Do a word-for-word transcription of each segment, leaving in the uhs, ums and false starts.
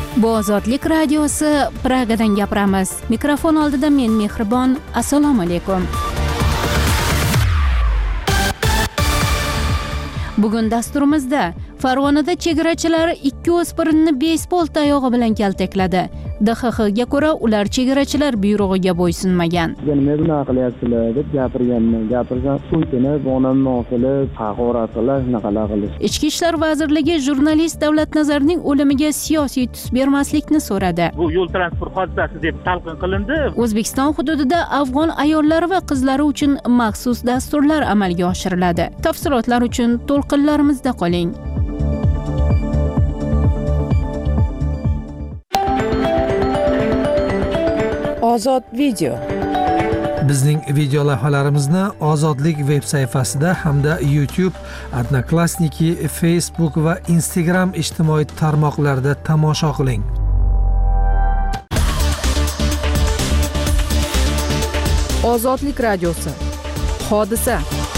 Bu Ozodlik radiosi, Pragadan gapiramiz. Mikrofon oldida men Mehribon. Assalomu alaykum. Bugun dasturimizda Farg'onada chegarachilar ikki o'spirinni beysbol tayog'i bilan kaltakladi. D X Xga ko'ra, ular chegarachilar buyrug'iga bo'ysunmagan. Nima bunaqa qilyapsizlar deb gapirganman. Gapirsam, so'kini bonamni osilib, haqorat qilish, naqalar qilish. Ichki ishlar vazirligi jurnalist Davlat Nazarning o'limiga siyosiy tus bermaslikni so'radi. Bu yo'l transport hodisasi deb talqin qilindi. O'zbekiston hududida afg'on ayollari va qizlari uchun maxsus dasturlar amalga oshiriladi. Tafsilotlar uchun to'lqinlarimizda qoling. Ozod video. Bizning video lavhalarimizni Ozodlik veb sayfasida hamda YouTube, Odnoklassniki, Facebook va Instagram ijtimoiy tarmoqlarida tomosha qiling. Ozodlik radiosi. Hodisa.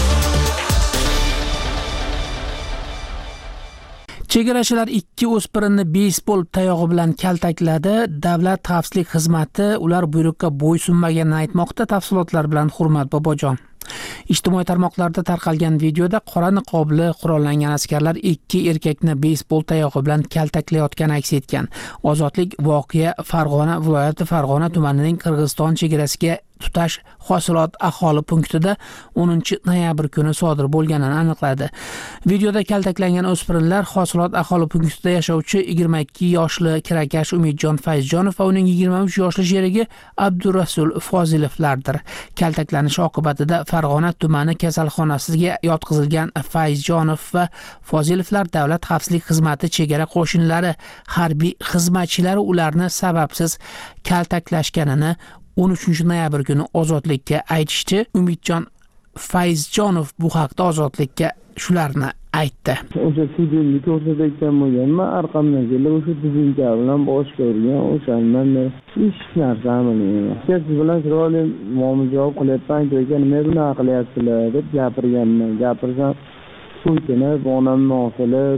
Chegarachilar ikki o'spirinni beysbol tayog'i bilan kaltakladi. Davlat xavfsizlik xizmati ular buyruqqa bo'ysunmaganini aytmoqda. Tafsilotlar bilan Hurmat Bobojon. Ijtimoiy tarmoqlarda tarqalgan videoda qora niqobli qurollangan askarlar ikki erkakni beysbol tayog'i bilan kaltaklayotgani aks etgan. Ozodlik voqea Farg'ona viloyati Farg'ona tumanining Qirg'iziston chegarasiga tutash hosilot aholi punktida o'ninchi noyabr kuni sodir bo'lganini aniqladi. Videoda kaltaklangan o'spirinlar hosilot aholi punktida yashovchi yigirma ikki yoshli kirakash Umidjon Fayzjonov va uning yigirma uch yoshli sherigi Abdurasul Fozilovlardir. Kaltaklanish oqibatida Farg'ona tumani kasalxonasiga yotqizilgan Fayzjonov va Fozilovlar Davlat xavfsizlik xizmati chegara qo'shinlari harbiy xizmatchilari ularni sababsiz kaltaklashganini o'n uchinchi noyabr kuni Ozodlikka aytishdi. Umidjon Fayzjonov bu haqda Ozodlikka shularni aytdi. O'sha filmni ko'rsatayotgan bo'lganman, orqamdan kelib o'sha tuzinka bilan boshga urgan, o'shandan hech narsa bilmayman. Siz bilan chiroyli muomala javob qilyapman, ekan nima bunaqa qilyapsizlar deb gapirganman. Gapirsam, so'kini bonamni osilib,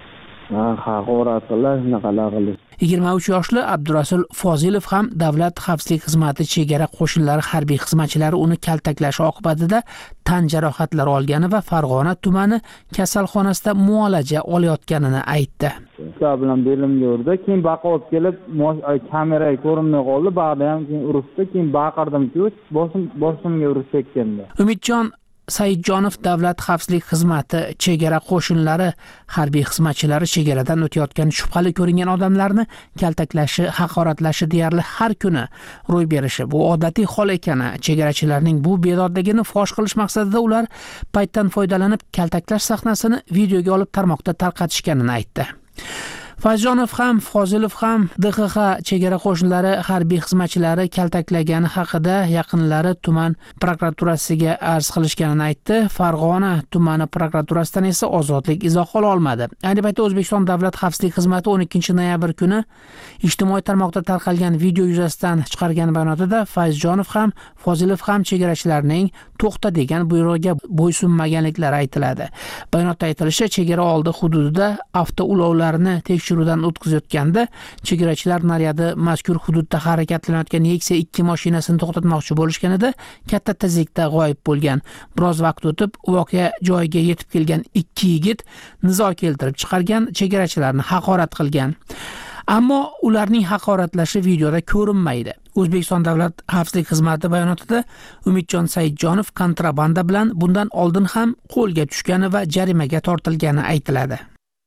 haqorat qilish, naqalar qilish. yigirma uch yoshli Abdurasul Fozilov ham Davlat xavfsizlik xizmati chegara qo'shinlari harbiy xizmatchilari uni kaltaklashi oqibatida tan jarohatlari olgani va Farg'ona tumani kasalxonasida muolaja olayotganini aytdi. Ular bilan belimga urdi, keyin baqib kelib, kameraga ko'rinmay qoldi, ba'da ham keyin urishdi, keyin baqirdim-ku, boshim boshimga urib ketgandi. Umidjon Saidjonov Davlat xavfsizlik xizmati chegara qo'shinlari harbiy xizmatchilari chegaradan o'tayotgan shubhali ko'ringan odamlarni kaltaklashi, haqoratlashi deyarli har kuni ro'y berishi bu odatiy hol ekani, chegarachilarning bu bedodligini fosh qilish maqsadida ular paytdan foydalanib kaltaklash sahnasini videoga olib tarmoqda tarqatishganini aytdi. Fayzjonov ham, Fozilov ham D X X chegara qo'shinlari harbiy xizmatchilari kaltaklagani haqida yaqinlari tuman prokuraturasiga arz qilishganini aytdi. Farg'ona tumani prokuraturasidan esa Ozodlik izoh ola olmadi. Ayni paytda O'zbekiston Davlat xavfsizlik xizmati o'n ikkinchi noyabr kuni ijtimoiy tarmoqda tarqalgan video yuzasidan chiqargan bayonotida Fayzjonov ham, Fozilov ham chegarachilarning to'xta degan buyrug'iga bo'ysunmaganliklari aytiladi. Bayonotda aytilishicha, chegara oldi hududida avtoulovlarni tekshiruvdan o'tkazayotganda chegarachilar naryadi mazkur hududda harakatlanayotgan Nexia ikki mashinasini to'xtatmoqchi bo'lishganida katta tezlikda g'oyib bo'lgan. Biroz vaqt o'tib voqea joyiga yetib kelgan ikki yigit nizo keltirib chiqargan, chegarachilarni haqorat qilgan. Ammo ularning haqoratlashi videoda ko'rinmaydi. O'zbekiston Davlat xavfsizlik xizmati bayonotida Umidjon Saidjonov kontrabanda bilan bundan oldin ham qo'lga tushgani va jarimaga tortilgani aytiladi.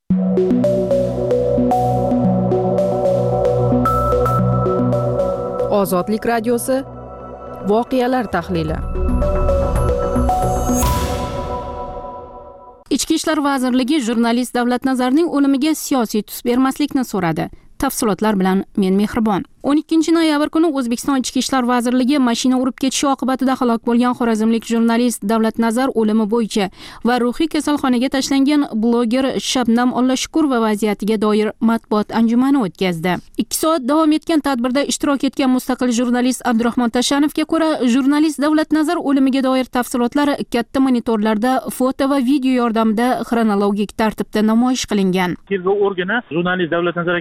Ozodlik radiosi. Voqealar tahlili. Ichki ishlar vazirligi jurnalist Davlat Nazarning o'limiga siyosiy tus bermaslikni so'radi. Tafsilotlar bilan men Mehribon. o'n ikkinchi noyabr kuni O'zbekiston Ichki ishlar vazirligi mashina urib ketishi oqibatida halok bo'lgan xorazmlik jurnalist Davlat Nazar o'limi bo'yicha va ruhiy kasalxonaga tashlangan bloger Shabnam Ollashukurova vaziyatiga doir matbuot anjumani o'tkazdi. ikki soat davom etgan tadbirda ishtirok etgan mustaqil jurnalist Abdurahmon Tashanovga ko'ra, jurnalist Davlat Nazar o'limiga doir tafsilotlar katta monitorlarda foto va video yordamida xronologik tartibda namoyish qilingan. Tergov organi jurnalist Davlat Nazar akani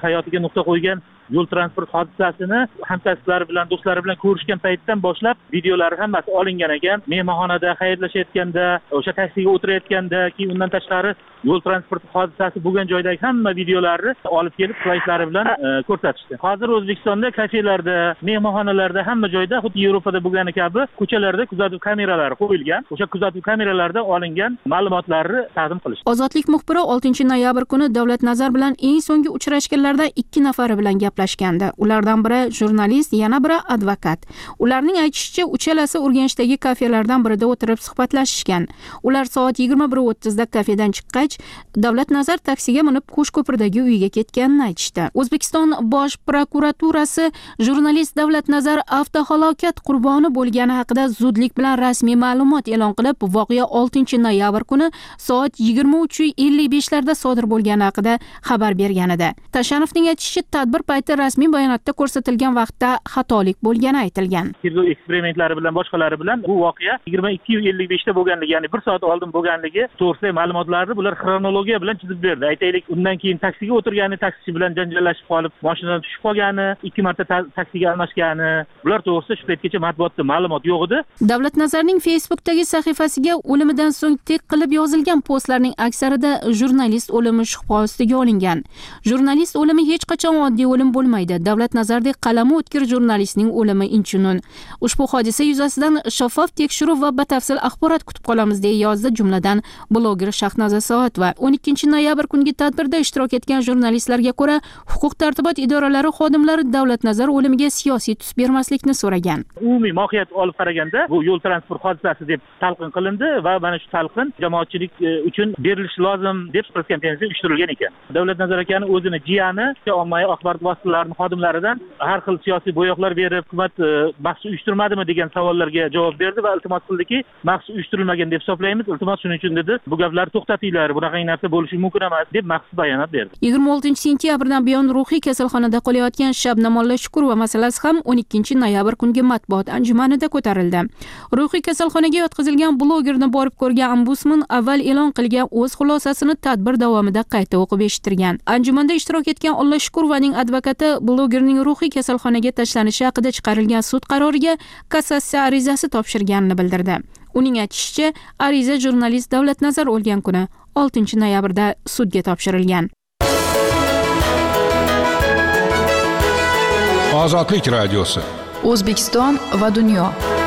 hayotiga nuqta qo'ygan yo'l transport hodisasini hamkasblari bilan, do'stlari bilan ko'rishgan paytdan boshlab videolari hammasi olingan ekan. Mehmonxonada xayrlashayotganda, o'sha taksiga o'tirayotganda, keyin undan tashqari yo'l transport hodisasi bo'lgan joydagi hamma videolarni olib kelib slaydlari bilan ko'rsatishdi. Hozir O'zbekistonda kafelarda, mehmonxonalarda, hamma joyda xuddi Yevropada bo'lgani kabi ko'chalarda kuzatuv kameralari qo'yilgan. O'sha kuzatuv kameralardan olingan ma'lumotlarni taqdim qilishdi. Ozodlik muxbiri oltinchi noyabr kuni Davlatnazar bilan eng so'nggi uchrashganlarida ikki nafari bilan gaplashgandi. Ulardan biri jurnalist, yana biri advokat. Ularning aytishicha, uchalasi Urganchdagi kafelardan birida o'tirib suhbatlashishgan. Ular soat yigirma bir o'ttiz da kafedan chiqqach, Davlatnazar taksiga minib Qo'shko'pirdagi uyiga ketganini aytishdi. O'zbekiston Bosh prokuraturasi jurnalist Davlatnazar avtohalokat qurboni bo'lgani haqida zudlik bilan rasmiy ma'lumot e'lon qilib, voqea oltinchi noyabr kuni soat yigirma uch ellik besh larda sodir bo'lgani haqida xabar bergan edi. Tashanovning aytishicha, tadbir payti rasmiy bayonotda ko'rsatilgan vaqtda xatolik bo'lgani aytilgan. Tergov eksperimentlari bilan boshqalari bilan bu voqea yigirma ikki ellik besh da bo'lganligi, ya'ni bir soat oldin bo'lganligi to'g'risidagi ma'lumotlarni bular xronologiya bilan chizib berdi. Aytaylik, undan keyin taksiga o'tirgani, taksichi bilan janjallashib qolib, mashinadan tushib qolgani, ikki marta taksiga almashgani, bular to'g'risida shu paytgacha matbuotda ma'lumot yo'q edi. Davlatnazarning Facebook'dagi sahifasiga o'limidan so'ng tek qilib yozilgan postlarning aksarida jurnalist o'limi shubha ostiga olingan. Jurnalist o'limi hech qachon oddiy o'lim bo'lmaydi. Davlatnazardek qalami o'tkir jurnalistning o'limi inchunun. Ushbu hodisa yuzasidan shaffof tekshiruv va batafsil axborot kutib qolamiz, deya yozdi jumladan bloger Shahnoza Soatova. o'n ikkinchi noyabr kungi tadbirda ishtirok etgan jurnalistlarga ko'ra, huquq-tartibot idoralari xodimlari Davlatnazar o'limiga siyosiy tus bermaslikni so'ragan. Umumiy mohiyat olib qaraganda, bu yo'l transport hodisasi deb talqin qilindi va mana shu talqin jamoatchilik uchun berilishi lozim deb press konferensiya uyushtirilgan ekan. Davlatnazar akani o'zini jiyani ommaviy axborot vositalarining xodimlaridan har xil siyosiy bo'yoqlar berib, hukumat maxsus uyushtirmadimi degan savollarga javob berdi va iltimos qildiki, maxsus uyushtirilmagan deb hisoblaymiz. Iltimos, shuning uchun dedi, bu gaplarni to'xtatinglar, bunaqa narsa bo'lishi mumkin emas deb maxsus bayonot berdi. yigirma oltinchi sentyabrdan buyon ruhiy kasalxonada qolayotgan Shabnam Olloshukurova masalasi ham o'n ikkinchi noyabr kungi matbuot anjumanida ko'tarildi. Ruhiy kasalxonaga yotqizilgan blogerni borib ko'rgan ombudsman avval e'lon qilgan o'z xulosasini tadbir davomida qayta o'qib eshittirgan. Anjumanda ishtirok etgan Olloshukurovaning advokati blogerning ruhiy kasalxonaga tashlanishi haqida chiqarilgan sud qaroriga kassatsiya arizasi topshirganini bildirdi. Uning aytishicha, ariza jurnalist Davlatnazar o'lgan kuni oltinchi noyabrda sudga topshirilgan. Ozodlik radiosi. O'zbekiston va dunyo.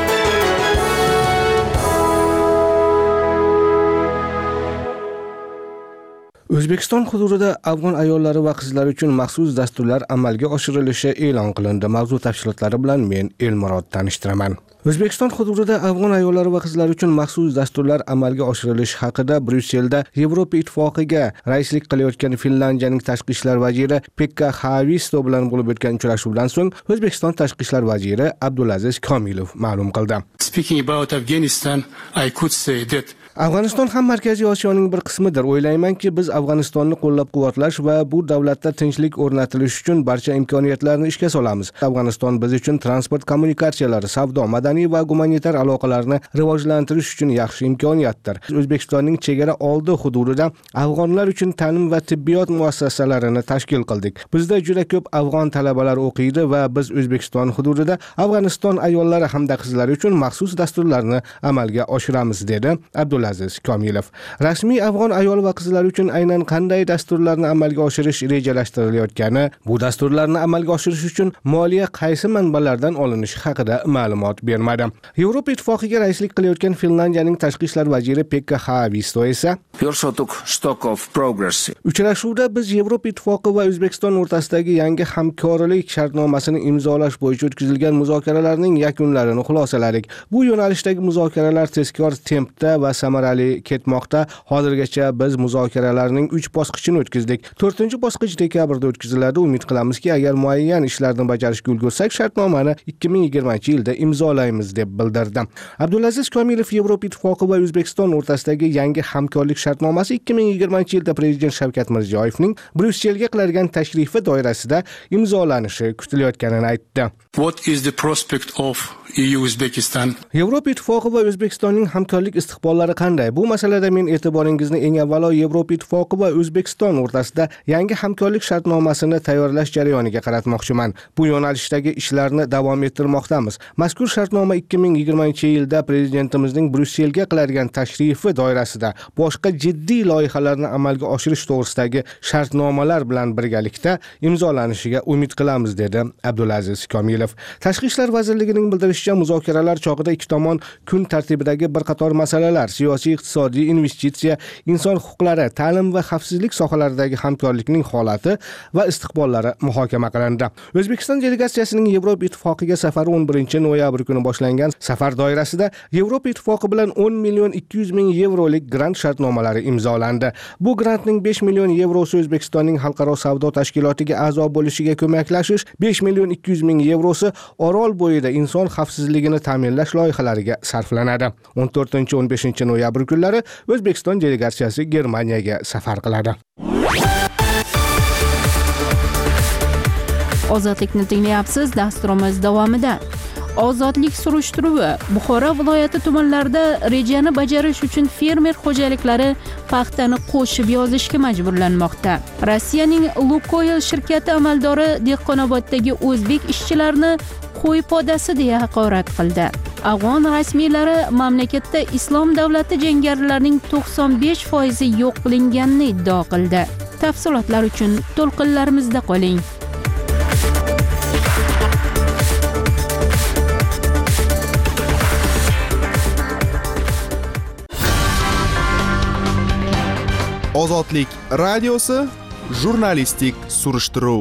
O'zbekiston hududida afg'on ayollari va qizlari uchun maxsus dasturlar amalga oshirilishi e'lon qilindi. Mavzu tafsilotlari bilan men Elmurod tanishtiraman. O'zbekiston hududida afg'on ayollari va qizlari uchun maxsus dasturlar amalga oshirilishi haqida Bryusselda Yevropa Ittifoqiga raislik qilayotgan Finlandiyaning tashqi ishlar vaziri Pekka Haavisto bilan bo'lib o'tgan uchrashuvdan so'ng O'zbekiston tashqi ishlar vaziri Abdulaziz Komilov ma'lum qildi. Speaking about Afghanistan, I could say that Afg'oniston ham Markaziy Osiyoning bir qismidir. O'ylaymanki, biz Afg'onistonni qo'llab-quvvatlash va bu davlatda tinchlik o'rnatilishi uchun barcha imkoniyatlarni ishga solamiz. Afg'oniston biz uchun transport kommunikatsiyalari, savdo, madaniy va gumanitar aloqalarni rivojlantirish uchun yaxshi imkoniyatdir. O'zbekistonning chegara oldi hududida afg'onlar uchun ta'lim va tibbiyot muassasalarini tashkil qildik. Bizda juda ko'p afg'on talabalar o'qiydi va biz O'zbekiston hududida Afg'oniston ayollari hamda qizlari uchun maxsus dasturlarni amalga oshiramiz, dedi Abdulaziz Aziz Komilov. Rasmiy afg'on ayol va qizlar uchun aynan qanday dasturlarni amalga oshirish rejalashtirilayotgani, bu dasturlarni amalga oshirish uchun moliya qaysi manbalardan olinishi haqida ma'lumot bermadi. Yevropa Ittifoqiga raislik qilayotgan Finlandiyaning tashqi ishlar vaziri Pekka Haavisto esa uchrashuvda biz Yevropa Ittifoqi va O'zbekiston o'rtasidagi yangi hamkorlik shartnomasini imzolash bo'yicha o'tkazilgan muzokaralarning yakunlarini xulosaladik. Bu yo'nalishdagi muzokaralar tezkor tempda va samarali ketmoqda. Hozirgacha biz muzokaralarning uch bosqichini o'tkazdik. to'rtinchi bosqich dekabrda o'tkaziladi. Umid qilamizki, agar muayyan ishlarni bajarishga ulgursak, shartnomani ikki ming yigirmanchi yilda imzolaymiz, deb bildirdi. Abdulaziz Komilov Yevropa Ittifoqi va O'zbekiston o'rtasidagi yangi hamkorlik shartnomasi ikki ming yigirmanchi yilda Prezident Shavkat Mirziyoyevning Bryusselga qiladigan tashrifi doirasida imzolanishi kutilayotganini aytdi. What is the prospect of E U Uzbekistan? Yevropa Ittifoqi va O'zbekistonning hamkorlik istiqbollari qanday? Bu masalada men e'tiboringizni eng avvalo Yevropa Ittifoqi va O'zbekiston o'rtasida yangi hamkorlik shartnomasini tayyorlash jarayoniga qaratmoqchiman. Bu yo'nalishdagi ishlarni davom ettirmoqdamiz. Mazkur shartnoma ikki ming yigirmanchi yilda prezidentimizning Bryusselga qiladigan tashrifi doirasida boshqa jiddiy loyihalarni amalga oshirish to'g'risidagi shartnomalar bilan birgalikda imzolanishiga umid qilamiz, dedi Abdulaziz Komilov. Tashqi ishlar vazirligining bildirishicha, muzokaralar chog'ida ikki tomon kun tartibidagi bir qator masalalar, siyosiy, iqtisodiy, investitsiya, inson huquqlari, ta'lim va xavfsizlik sohalaridagi hamkorlikning holati va istiqbollari muhokama qilindi. O'zbekiston delegatsiyasining Yevropa Ittifoqiga safari o'n birinchi noyabr kuni boshlangan. Safar doirasida Yevropa Ittifoqi bilan o'n million ikki yuz ming yevrolik grant shartnomalari imzolandi. Bu grantning besh million yevrosi O'zbekistonning xalqaro savdo tashkilotiga a'zo bo'lishiga ko'maklashish, besh million ikki yuz ming yevrosi Orol bo'yida inson xavfsizligini ta'minlash loyihalariga sarflanadi. o'n to'rtinchi o'n beshinchi noyabr kunlari O'zbekiston delegatsiyasi Germaniyaga safar qiladi. Ozodlikni tinglayapsiz. Dasturimiz davomida ozodlik surishtiruvi Buxoro viloyati tumanlarida rejani bajarish uchun fermer xo'jaliklari paxtani qo'shib yozishga majburlanmoqda. Rossiyaning Lukoil shirkati amaldori Dehqonoboddagi o'zbek ishchilarini qo'y podasi deya haqorat qildi. Afg'on rasmiylari mamlakatda Islom davlati jangarilarining to'qson besh foizi yo'q qilinganini iddao qildi. Tafsilotlar uchun to'lqinlarimizda qoling. Ozodlik radiosi jurnalistik surishtiruv.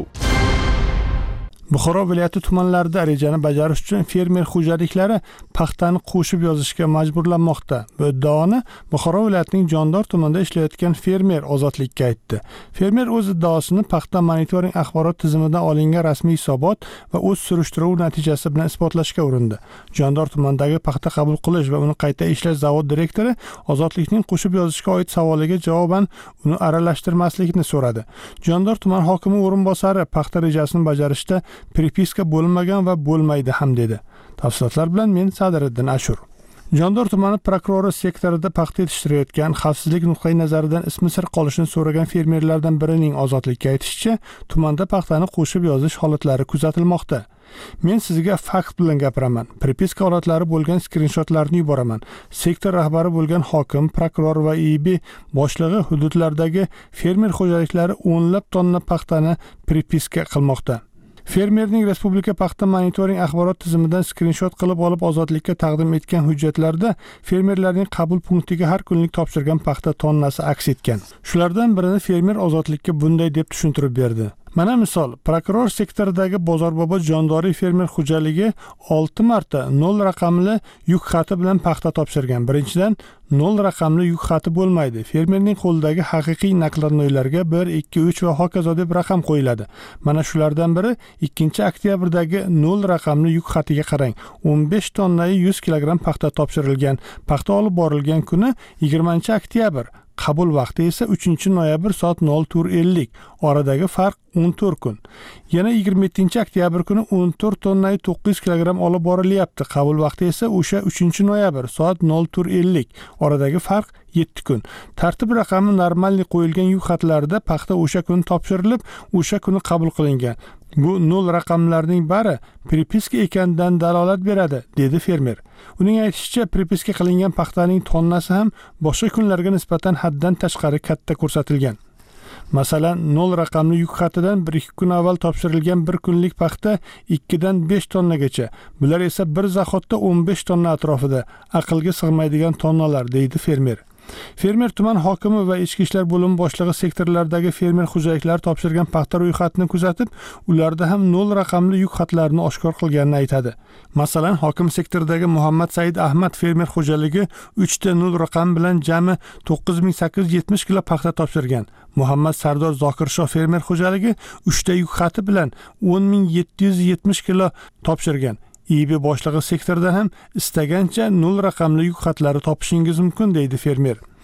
Buxoro viloyati tumanlarida rejani bajarish uchun fermer xo'jaliklari paxtani qo'shib yozishga majburlanmoqda. Bu iddaoni Buxoro viloyatining Jondor tumanida ishlayotgan fermer Ozodlikka aytdi. Fermer o'z iddaosini paxta monitoring axborot tizimidan olingan rasmiy hisobot va o'z surishtiruv natijasi bilan isbotlashga urindi. Jondor tumanidagi paxta qabul qilish va uni qayta ishlash zavod direktori Ozodlikning qo'shib yozishga oid savoliga javoban uni aralashtirmaslikni so'radi. Jondor tuman hokimi o'rinbosari paxta rejasini bajarishda pripiska bo'lmagan va bo'lmaydi ham dedi. Tafsilotlar bilan men Sadiriddin Ashur. Jondor tumani prokurori sektorida paxta yetishtirayotgan, xavfsizlik nuqtai nazaridan ismi sir qolishini so'ragan fermerlardan birining Ozodlikka aytishicha, tumanda paxtani qo'shib yozish holatlari kuzatilmoqda. Men sizga fakt bilan gapiraman. Pripiska holatlari bo'lgan skrinshotlarni yuboraman. Sektor rahbari bo'lgan hokim, prokuror va I B boshlig'i hududlardagi fermer xo'jaliklari o'nlab tonna paxtani pripiska qilmoqda. Fermerning Respublika paxta monitoring axborot tizimidan skrinshot qilib olib Ozodlikka taqdim etgan hujjatlarda fermerlarning qabul punktiga har kunlik topshirgan paxta tonnasi aks etgan. Shulardan birini fermer Ozodlikka bunday deb tushuntirib berdi. Mana misol, prokuror sektoridagi Bozorbobo Jondoriy fermer xo'jaligi olti marta nol raqamli yuk xati bilan paxta topshirgan. Birinchidan, nol raqamli yuk xati bo'lmaydi. Fermerning qo'lidagi haqiqiy nakladnoylarga bir, ikki, uch va hokazo deb raqam qo'yiladi. Mana shulardan biri ikkinchi oktyabrdagi nol raqamli yuk xatiga qarang. o'n besh tonnai yuz kilogramm paxta topshirilgan. Paxta olib borilgan kuni yigirmanchi oktyabr. Qabul vaqti esa uchinchi noyabr soat nol to'rt ellik. Oradagi farq o'n to'rt kun. Yana yigirma yettinchi oktyabr kuni o'n to'rt tonnai to'qqiz yuz kilogramm olib borilyapti. Qabul vaqti esa o'sha uchinchi noyabr soat nol to'rt ellik. Oradagi farq yetti kun. Tartib raqami normalniy qo'yilgan yuk xatlarida paxta o'sha kuni topshirilib, o'sha kuni qabul qilingan. Bu nol raqamlarning bari pripiska ekanidan dalolat beradi, dedi fermer. Uning aytishicha, pripiska qilingan paxtaning tonnasi ham boshqa kunlarga nisbatan haddan tashqari katta ko'rsatilgan. Masalan, nol raqamli yuk xatidan bir ikki kun avval topshirilgan bir kunlik paxta ikki dan besh tonnagacha. Bular esa bir zahotda o'n besh tonna atrofida. Aqlga sig'maydigan tonnalar, deydi fermer. Fermer tuman hokimi va ichki ishlar bo'limi boshlig'i sektorlardagi fermer xo'jaliklari topshirgan paxta ro'yxatini kuzatib, ularda ham nol raqamli yuk xatlarini oshkor qilganini aytadi. Masalan, hokim sektoridagi Muhammad Said Ahmad fermer xo'jaligi uch ta nol raqam bilan jami to'qqiz ming sakkiz yuz yetmish kilo paxta topshirgan. Muhammad Sardor Zokirshoh fermer xo'jaligi uch ta yuk xati bilan o'n ming yetti yuz yetmish kilo topshirgan. I B boshlig'i sektorda ham istagancha nol raqamli yuk xatlari topishingiz mumkin, deydi fermer.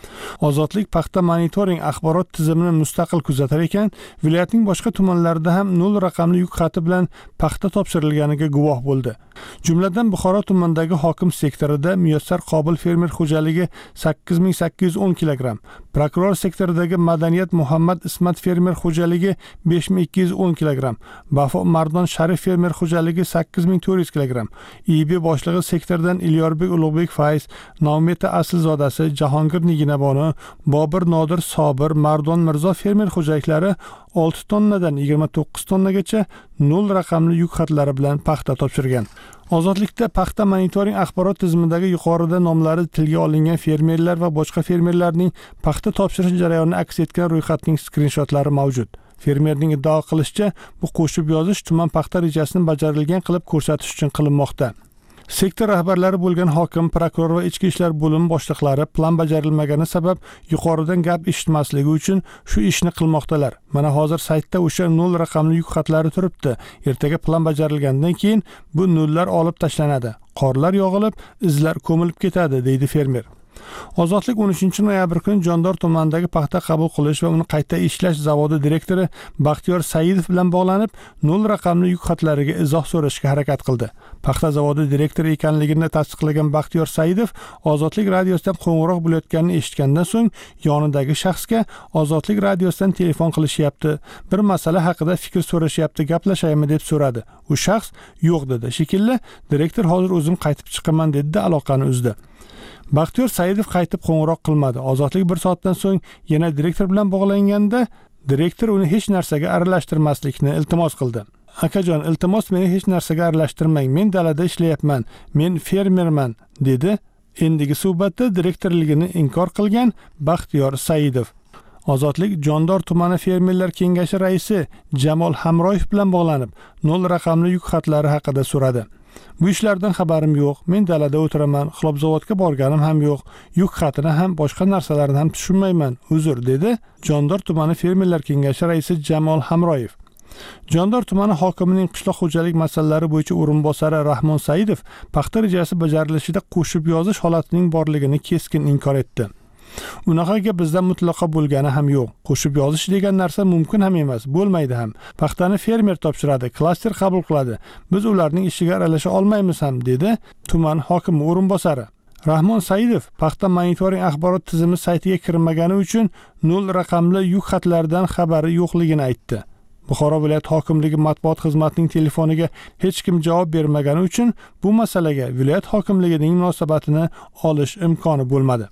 Ozodlik paxta monitoring axborot tizimini mustaqil kuzatar ekan, viloyatning boshqa tumanlarida ham nol raqamli yuk xati bilan paxta topshirilganiga guvoh bo'ldi. Jumladan Buxoro tumanidagi hokim sektorida Muyassar Qobil fermer xo'jaligi sakkiz ming sakkiz yuz o'n kilogramm, prokuror sektoridagi Madaniyat Muhammad Ismat fermer xo'jaligi besh ming ikki yuz o'n kilogramm, Bafo Mardon Sharif fermer xo'jaligi sakkiz ming to'rt yuz kilogramm, I B boshlig'i sektordan Ilyorbek Ulug'bek Fayz, Navmeta Aslzodasi, Jahongir Niginaboni, Bobir Nodir Sobir, Mardon Mirzo fermer xo'jaliklari olti tonnadan yigirma to'qqiz tonnagacha nol raqamli yuk xatlari bilan paxta topshirgan. Ozodlikda paxta monitoring axborot tizimidagi yuqorida nomlari tilga olingan fermerlar va boshqa fermerlarning paxta topshirish jarayonini aks etgan ro'yxatning skrinshotlari mavjud. Fermerning iddao qilishicha, bu qo'shib yozish tuman paxta rejasini bajarilgan qilib ko'rsatish uchun qilinmoqda. Sektor rahbarlari bo'lgan hokim, prokuror va ichki ishlar bo'limi boshliqlari plan bajarilmagani sabab yuqoridan gap eshitmasligi uchun shu ishni qilmoqdalar. Mana hozir saytda o'sha nol raqamli yuk xatlari turibdi. Ertaga plan bajarilgandan keyin bu nollar olib tashlanadi. Qorlar yog'ilib, izlar ko'milib ketadi, deydi fermer. Ozodlik o'n uchinchi noyabr kuni Jondor tumanidagi paxta qabul qilish va uni qayta ishlash zavodi direktori Baxtiyor Saidov bilan bog'lanib, nol raqamli yuk xatlariga izoh so'rashga harakat qildi. Paxta zavodi direktori ekanligini tasdiqlagan Baxtiyor Saidov Ozodlik radiosidan qo'ng'iroq bo'layotganini eshitgandan so'ng yonidagi shaxsga Ozodlik radiosidan telefon qilishyapti, bir masala haqida fikr so'rashyapti, gaplashaymi deb so'radi. U shaxs yo'q dedi. Shekilli, direktor hozir o'zim qaytib chiqaman dedi, aloqani uzdi. Baxtiyor Saidov qaytib qo'ng'iroq qilmadi. Ozodlik bir soatdan so'ng yana direktor bilan bog'langanda, direktor uni hech narsaga aralashtirmaslikni iltimos qildi. Akajon, iltimos meni hech narsaga aralashtirmang. Men dalada ishlayapman. Men fermerman, dedi. Endigi suhbatda direktorligini inkor qilgan Baxtiyor Saidov. Ozodlik Jondor tumani fermerlar kengashi raisi Jamol Hamroyev bilan bog'lanib, nol raqamli yuk xatlari haqida so'radi. Bu ishlardan xabarim yo'q. Men dalada o'tiraman. Xilobzavodga borganim ham yo'q. Yuk xatini ham boshqa narsalarni ham tushunmayman. Uzr, dedi Jondor tumani fermerlar kengashi raisi Jamol Hamroyev. Jondor tumani hokimining qishloq xo'jalik masalalari bo'yicha o'rinbosari Rahmon Saidov paxta rejasi bajarilishida qo'shib yozish holatining borligini keskin inkor etdi. Unaqaga bizda mutlaqo bo'lgani ham yo'q. Qo'shib yozish degan narsa mumkin ham emas, bo'lmaydi ham. Paxtani fermer topshiradi, klaster qabul qiladi. Biz ularning ishiga aralasha olmaymiz ham, dedi tuman hokimi o'rinbosari. Rahmon Saidov paxta monitoring axborot tizimi saytiga kirmagani uchun nol raqamli yuk xatlaridan xabari yo'qligini aytdi. Buxoro viloyat hokimligi matbuot xizmatining telefoniga hech kim javob bermagani uchun bu masalaga viloyat hokimligining munosabatini olish imkoni bo'lmadi.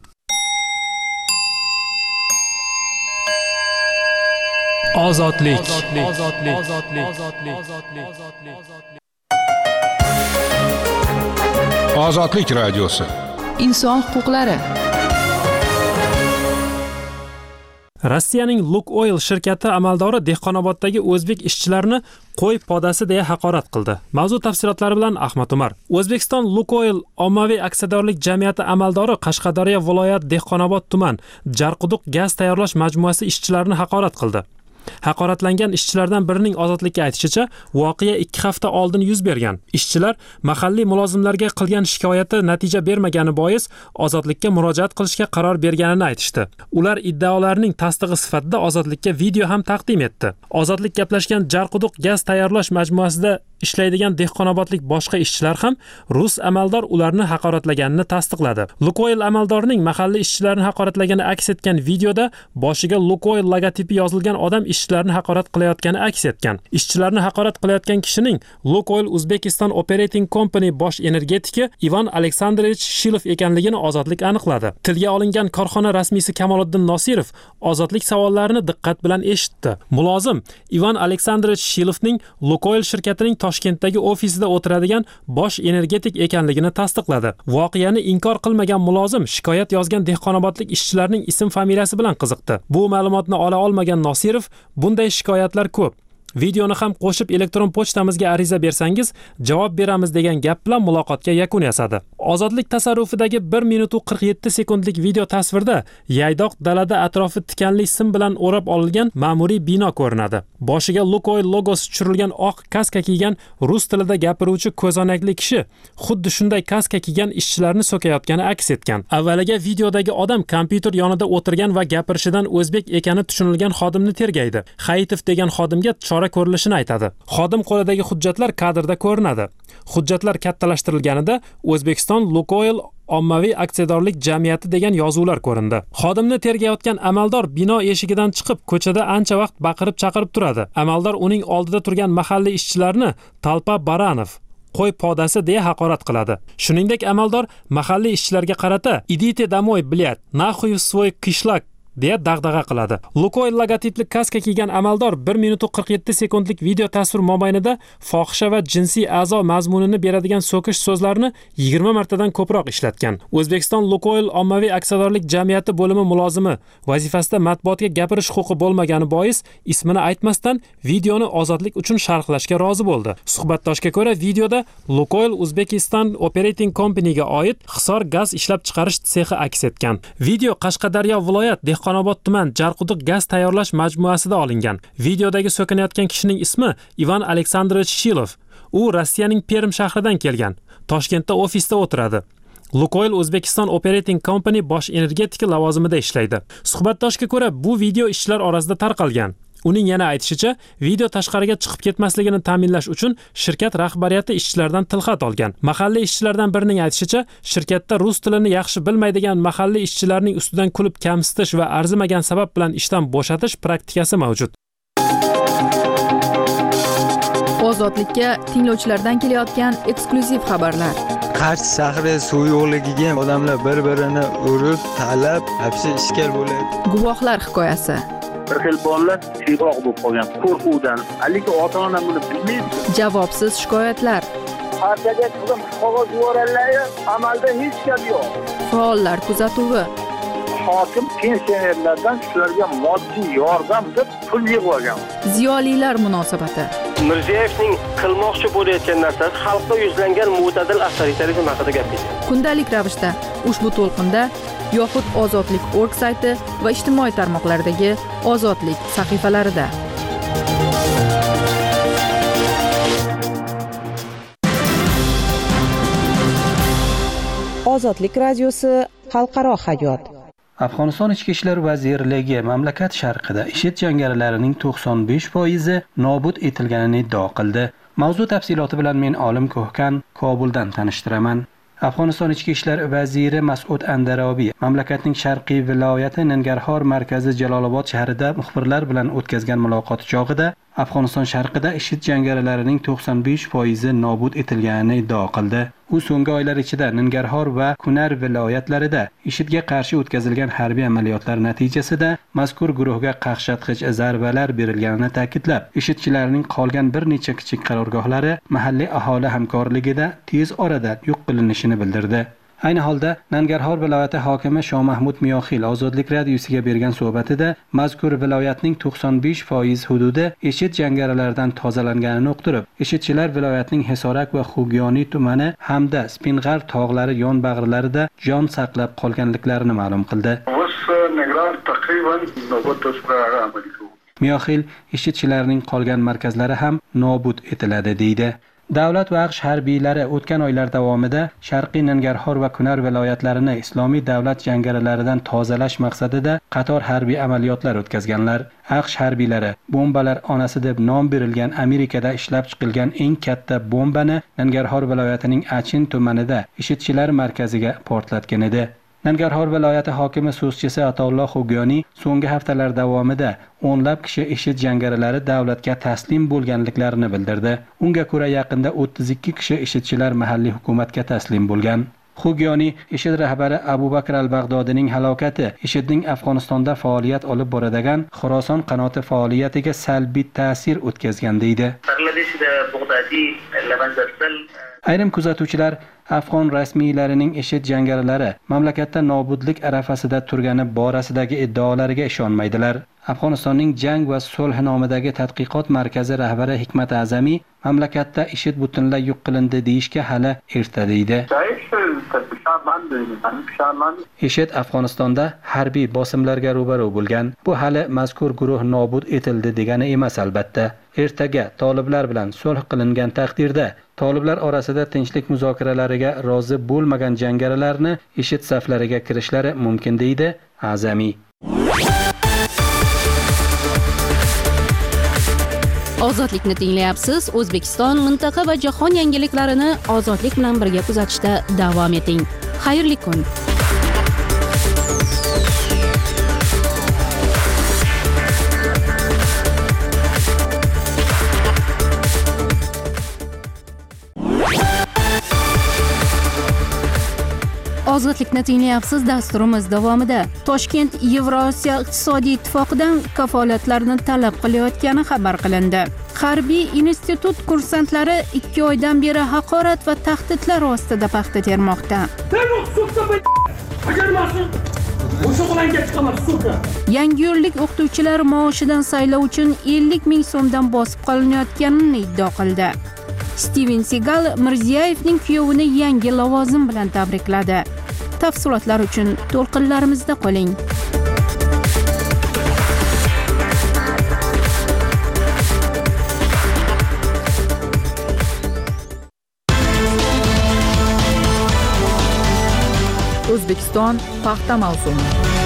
Ozodlik. Ozodlik radiosi. Inson huquqlari. Rossiyaning Lukoil shirkati amaldori Dehqonoboddagi o'zbek ishchilarini qo'y podasi deya haqorat qildi. Mavzu tafsilotlari bilan Ahmad Umar. O'zbekiston Lukoil ommaviy aksiyadorlik jamiyati amaldori Qashqadaryo viloyat Dehqonobod tuman Jarquduq gaz tayyorlash majmuasi ishchilarini haqorat qildi. Haqoratlangan ishchilardan birining Ozodlikka aytishicha, voqea ikki hafta oldin yuz bergan. Ishchilar mahalliy mulozimlarga qilgan shikoyati natija bermagani bois Ozodlikka murojaat qilishga qaror berganini aytishdi. Ular iddaolarining tasdig'i sifatida Ozodlikka video ham taqdim etdi. Ozodlik gaplashgan Jarquduq gaz tayyorlash majmuasida ishlaydigan Dehqonobodlik boshqa ishchilar ham rus amaldor ularni haqoratlaganini tasdiqladi. Lukoil amaldorining mahalliy ishchilarni haqoratlagani aks etgan videoda boshiga Lukoil logotipi yozilgan odam ishchilarni haqorat qilayotgani aks etgan. Ishchilarni haqorat qilayotgan kishining Lukoil Uzbekistan Operating Company bosh energetiki Ivan Aleksandrovich Shilov ekanligini Ozodlik aniqladi. Tilga olingan korxona rasmiysi Kamoliddin Nosirov Ozodlik savollarini diqqat bilan eshitdi. Mulozim Ivan Aleksandrovich Shilovning Lukoil shirkatining Toshkentdagi ofisida o'tiradigan bosh energetik ekanligini tasdiqladi. Voqeani inkor qilmagan mulozim shikoyat yozgan Dehqonobodlik ishchilarning ism familiyasi bilan qiziqdi. Bu ma'lumotni ola olmagan Nosirov, bunday shikoyatlar ko'p. Videoni ham qo'shib elektron pochtamizga ariza bersangiz, javob beramiz degan gap bilan muloqotga yakun yasadi. Ozodlik tasarrufidagi bir minut qirq yetti sekundlik video tasvirda yaydoq dalada atrofi tikanli sim bilan o'rab olingan ma'muriy bino ko'rinadi. Boshiga Lukoil logosi tushirilgan oq kaska kiygan rus tilida gapiruvchi ko'zoynakli kishi xuddi shunday kaska kiygan ishchilarni so'kayotgani aks etgan. Avvaliga videodagi odam kompyuter yonida o'tirgan va gapirishidan o'zbek ekani tushunilgan xodimni tergaydi. Hayitov degan xodimga chora ko'rilishini aytadi. Xodim qo'lidagi hujjatlar kadrda ko'rinadi. Hujjatlar kattalashtirilganida O'zbekiston Lukoil ommaviy aksiyadorlik jamiyati degan yozuvlar ko'rindi. Xodimni tergayotgan amaldor bino eshigidan chiqib, ko'chada ancha vaqt baqirib chaqirib turadi. Amaldor uning oldida turgan mahalliy ishchilarni Talpa Baranov, qo'y podasi deya haqorat qiladi. Shuningdek, amaldor mahalliy ishchilarga qarata "Idite домой, блядь, нахуй в свой кишлак" deya dag'dag'a qiladi. Lukoil logotipli kaska kiygan amaldor bir minut qirq yetti sekundlik video tasvir mobaynida fohisha va jinsiy a'zo mazmunini beradigan so'kish so'zlarini yigirma martadan ko'proq ishlatgan. O'zbekiston Lukoil ommaviy aksiyadorlik jamiyati bo'limi mulozimi vazifasida matbuotga gapirish huquqi bo'lmagani bois ismini aytmasdan videoni ozodlik uchun sharhlashga rozi bo'ldi. Suhbatdoshga ko'ra, videoda Lukoil Uzbekistan Operating Company'ga oid Hisor gaz ishlab chiqarish sexi aks etgan. Video Qashqadaryo viloyat Dehqonobod tuman Jarquduq gaz tayyorlash majmuasida olingan. Videodagi so'kinayotgan kishining ismi Ivan Aleksandrovich Shilov. U Rossiyaning Perm shahridan kelgan. Toshkentda ofisda o'tiradi. Lukoil Uzbekistan Operating Company bosh energetika lavozimida ishlaydi. Suhbatdoshga ko'ra, bu video ishchilar orasida tarqalgan. Uning yana aytishicha, video tashqariga chiqib ketmasligini ta'minlash uchun shirkat rahbariyati ishchilardan tilxat olgan. Mahalliy ishchilardan birining aytishicha, shirkatda rus tilini yaxshi bilmaydigan mahalliy ishchilarning ustidan kulib kamsitish va arzimagan sabab bilan ishdan bo'shatish praktikasi mavjud. Ozodlikka tinglovchilardan kelayotgan eksklyuziv xabarlar. Qarshi shahri suv yo'qligiga odamlar bir-birini urib, talab, hapsi ishkal bo'ladi. Guvohlar hikoyasi. Bir xil bolalar siyg'oq bo'lib qolgan qo'rquvdan. Lekin ota-ona buni bilmaydi. Javobsiz shikoyatlar. Partiyaga qilib qog'oz yuborganlar, amalda hech gap yo'q. Faollar kuzatuvi. Hokim pensionerlardan shularga moddiy yordam deb pul yig'ib olgan. Ziyolilar munosabati. Mirziyevning qilmoqchi bo'layotgan narsasi xalqqa yuzlangan mo'tadil avtoritarizm haqida gapirdi. Kundalik ravishda ushbu to'lqinda yoxud Ozodlik nokta org sayti va ijtimoiy tarmoqlardagi Ozodlik sahifalarida. Ozodlik radiosi xalqaro hayot. Afg'oniston ichki ishlar vazirligi mamlakat sharqida IShID jangarilarining to'qson besh foizi nobud etilganini iddao qildi. Mavzu tafsiloti bilan men Olim Ko'hkan Kobuldan tanishtiraman. Afg'oniston ichki ishlar vaziri Mas'ud Andarabiy mamlakatning sharqiy viloyati Nangarhor markazi Jalolobod shahrida muxbirlar bilan o'tkazgan muloqot chog'ida Afg'oniston sharqida IShID jangarilarining to'qson besh foizi nobud etilganini iddao qildi. U so'nggi oylar ichida Nangarhor va Kunar viloyatlarida IShIDga qarshi o'tkazilgan harbiy amaliyotlar natijasida mazkur guruhga qaqshatqich zarbalar berilganini ta'kidlab, IShIDchilarning qolgan bir necha kichik qarorgohlari mahalliy aholi hamkorligida tez orada yo'q qilinishini bildirdi. Ayni holda Nangarhor viloyati hokimi Shoh Mahmud Miyoxil Ozodlik radiosiga bergan suhbatida mazkur viloyatning to'qson besh foiz hududi IShID jangarilaridan tozalanganini uqtirib, IShIDchilar viloyatning Hisorak va Xugyoni tumani hamda Sping'ar tog'lari yonbag'rilarida jon saqlab qolganliklarini ma'lum qildi. Miyoxil IShIDchilarning qolgan markazlari ham nobud etiladi deydi. Davlat va AQSh harbiylari o'tgan oylar davomida Sharqiy Nangarhor va Kunar viloyatlarini islomiy davlat jangarilaridan tozalash maqsadida qator harbiy amaliyotlar o'tkazganlar. AQSh harbiylari bombalar onasi deb nom berilgan Amerikada ishlab chiqilgan eng katta bombani Nangarhor viloyatining Achin tumanida IShIDchilar markaziga portlatgan edi. Nangarhor viloyati hokimi so'zchisi Atolloh Xugyoni so'nggi haftalar davomida o'nlab kishi IShID jangarilari davlatga taslim bo'lganliklarini bildirdi. Unga ko'ra yaqinda o'ttiz ikki kishi IShIDchilar mahalliy hukumatga taslim bo'lgan. Xugyoni IShID rahbari Abu Bakr al-Baghdodining halokati IShIDning Afg'onistonda faoliyat olib boradigan Xorason qanoti faoliyatiga salbiy ta'sir o'tkazgan deydi. Ayrim kuzatuvchilar Afg'on rasmiylarining IShID jangarilari mamlakatda nobudlik arafasida turgani borasidagi iddaolariga ishonmaydilar. Afg'onistonning jang va sulh nomidagi tadqiqot markazi rahbari Hikmat Azamiy mamlakatda IShID butunlay yo'q qilindi deyishga hali erta deydi. IShID Afg'onistonda harbiy bosimlarga ro'baro bo'lgan. Bu hali mazkur guruh nobud etildi degani emas albatta. Ertaga toliblar bilan sulh qilingan taqdirda toliblar orasida tinchlik muzokaralariga rozi bo'lmagan jangarilarni IShID saflariga kirishlari mumkin deydi Azamiy. Ozodlikni tinglayapsiz. O'zbekiston, mintaqa va jahon yangiliklarini ozodlik bilan birga kuzatishda davom eting. Xayrli kun. Ozodlikni tinglayapsiz. Dasturimiz davomida Toshkent Yevrosiyo iqtisodiy ittifoqidan kafolatlarni talab qilayotgani xabar qilindi. Harbiy institut kursantlari ikki oydan beri haqorat va tahdidlar ostida paxta termoqda. Yangiyo'llik o'qituvchilar maoshidan saylov uchun ellik ming so'mdan bosib qolinayotganini iddao qildi. Steven Segal Mirziyoyevning kuyovini yangi lavozim bilan tabrikladi. Tafsilotlar uchun to'lqinlarimizda qoling. O'zbekiston paxta mavsumi.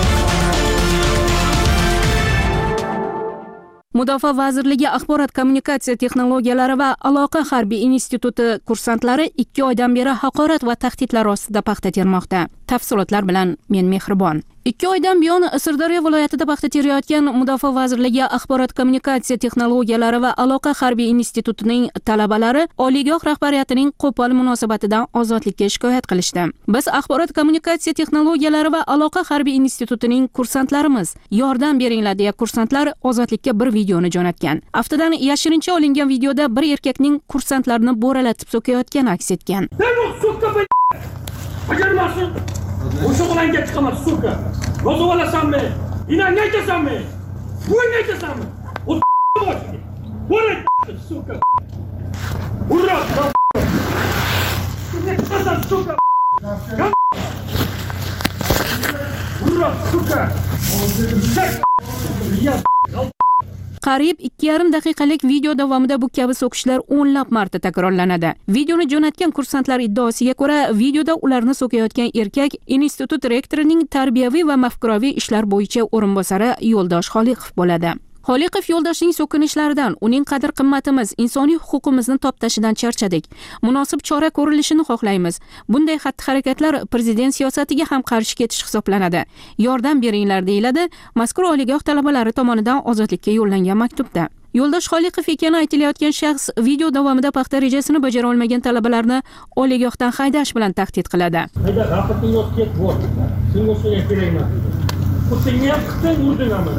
Mudofaa vazirligi axborot kommunikatsiya texnologiyalari va aloqa harbiy instituti kursantlari ikki oydan beri haqorat va tahdidlar ostida paxta termoqda. Tafsilotlar bilan men Mehribon. ikki oydan buyon Sirdaryo viloyatida paxta terayotgan Mudofaa vazirligi axborot kommunikatsiya texnologiyalari va aloqa harbiy institutining talabalari oliygoh rahbariyatining qo'pol munosabatidan ozodlikka shikoyat qilishdi. Biz axborot kommunikatsiya texnologiyalari va aloqa harbiy institutining kursantlarimiz. Yordam beringlar deya kursantlar ozodlikka bir videoni jo'natgan. Aftidan yashirincha olingan videoda bir erkakning kursantlarni bo'ralatib so'kayotgani aks etgan. Bajarmasin. O'sha qilanga chiqaman, suka. Ro'za olasanmi? Inanga aytasanmi? Bo'yinga aytasanmi? O boshga. Bo'ra suka. Urra. Qasam suka. Urra suka. Qariyb ikki yarim daqiqalik video davomida bu kabi so'kishlar o'nlab marta takrorlanadi. Videoni jo'natgan kursantlar iddaosiga ko'ra, videoda ularni so'kayotgan erkak institut rektorining tarbiyaviy va mafkuraviy ishlar bo'yicha o'rinbosari Yo'ldosh Xoliqov bo'ladi. Xoliqov Yo'ldoshning so'kinishlaridan uning qadr-qimmatimiz, insoniy huquqimizni toptashidan charchadik. Munosib chora ko'rilishini xohlaymiz. Bunday xatti-harakatlar prezident siyosatiga ham qarshi ketish hisoblanadi. Yordam beringlar deyiladi mazkur oliygoh talabalari tomonidan ozodlikka yo'llangan maktubda. Yo'ldosh Xoliqov ekani aytilayotgan shaxs video davomida paxta rejasini bajara olmagan talabalarni oliygohdan haydash bilan tahdid qiladi. Hayda, raqating o'tib bor. Sen o'shaga kerakmas. O'zingni ham qilsang urdinami?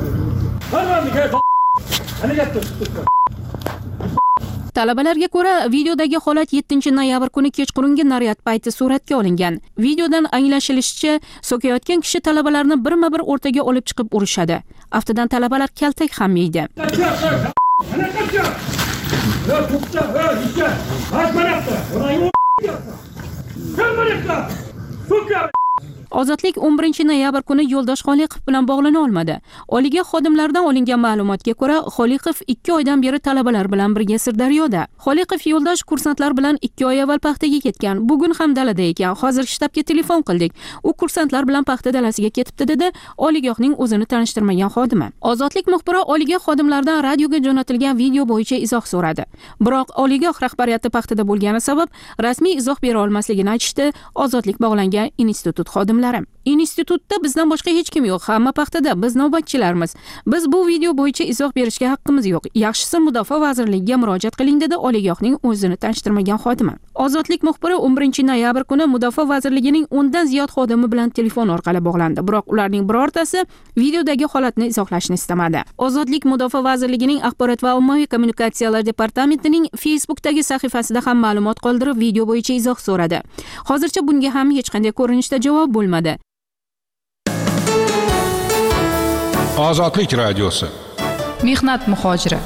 Talabalarga ko'ra, videodagi holat yettinchi noyabr kuni kechqurungi naryad payti suratga olingan. Videodan anglashilishicha, so'kayotgan kishi talabalarni birma-bir o'rtaga olib chiqib urishadi. Aftidan talabalar kaltak ham yeydi. Ozodlik o'n birinchi noyabr kuni Yo'ldosh Xoliqov bilan bog'lana olmadi. Oliygoh xodimlaridan olingan ma'lumotga ko'ra, Xoliqov ikki oydan beri talabalar bilan birga Sirdaryoda. Xoliqov Yo'ldosh kursantlar bilan ikki oy avval paxtaga ketgan. Bugun ham dalada ekan. Hozir shtabga telefon qildik. U kursantlar bilan paxta dalasiga ketibdi dedi oliygohning o'zini tanishtirmagan xodimi. Ozodlik muxbiri oliygoh xodimlaridan radioga jo'natilgan video bo'yicha izoh so'radi. Biroq oliygoh rahbariyati paxtada bo'lgani sabab rasmiy izoh bera olmasligini aytishdi Ozodlik bog'langan institut xodimlari. Institutda bizdan boshqa hech kim yo'q. Hamma paxtada, biz navbatchilarmiz. Biz bu video bo'yicha izoh berishga haqqimiz yo'q. Yaxshisi Mudofaa vazirligiga murojaat qiling dedi oliygohning o'zini tanishtirmagan xodimi. Ozodlik muxbiri o'n birinchi noyabr kuni Mudofaa vazirligining o'ndan ziyod xodimi bilan telefon orqali bog'landi. Biroq ularning birortasi videodagi holatni izohlashni istamadi. Ozodlik Mudofaa vazirligining axborot va ommaviy kommunikatsiyalar departamentining Facebookdagi sahifasida ham ma'lumot qoldirib, video bo'yicha izoh so'radi. Hozircha bunga ham hech qanday ko'rinishda javob bo'lmadi. Ozodlik radiosi. Mehnat muhojiri.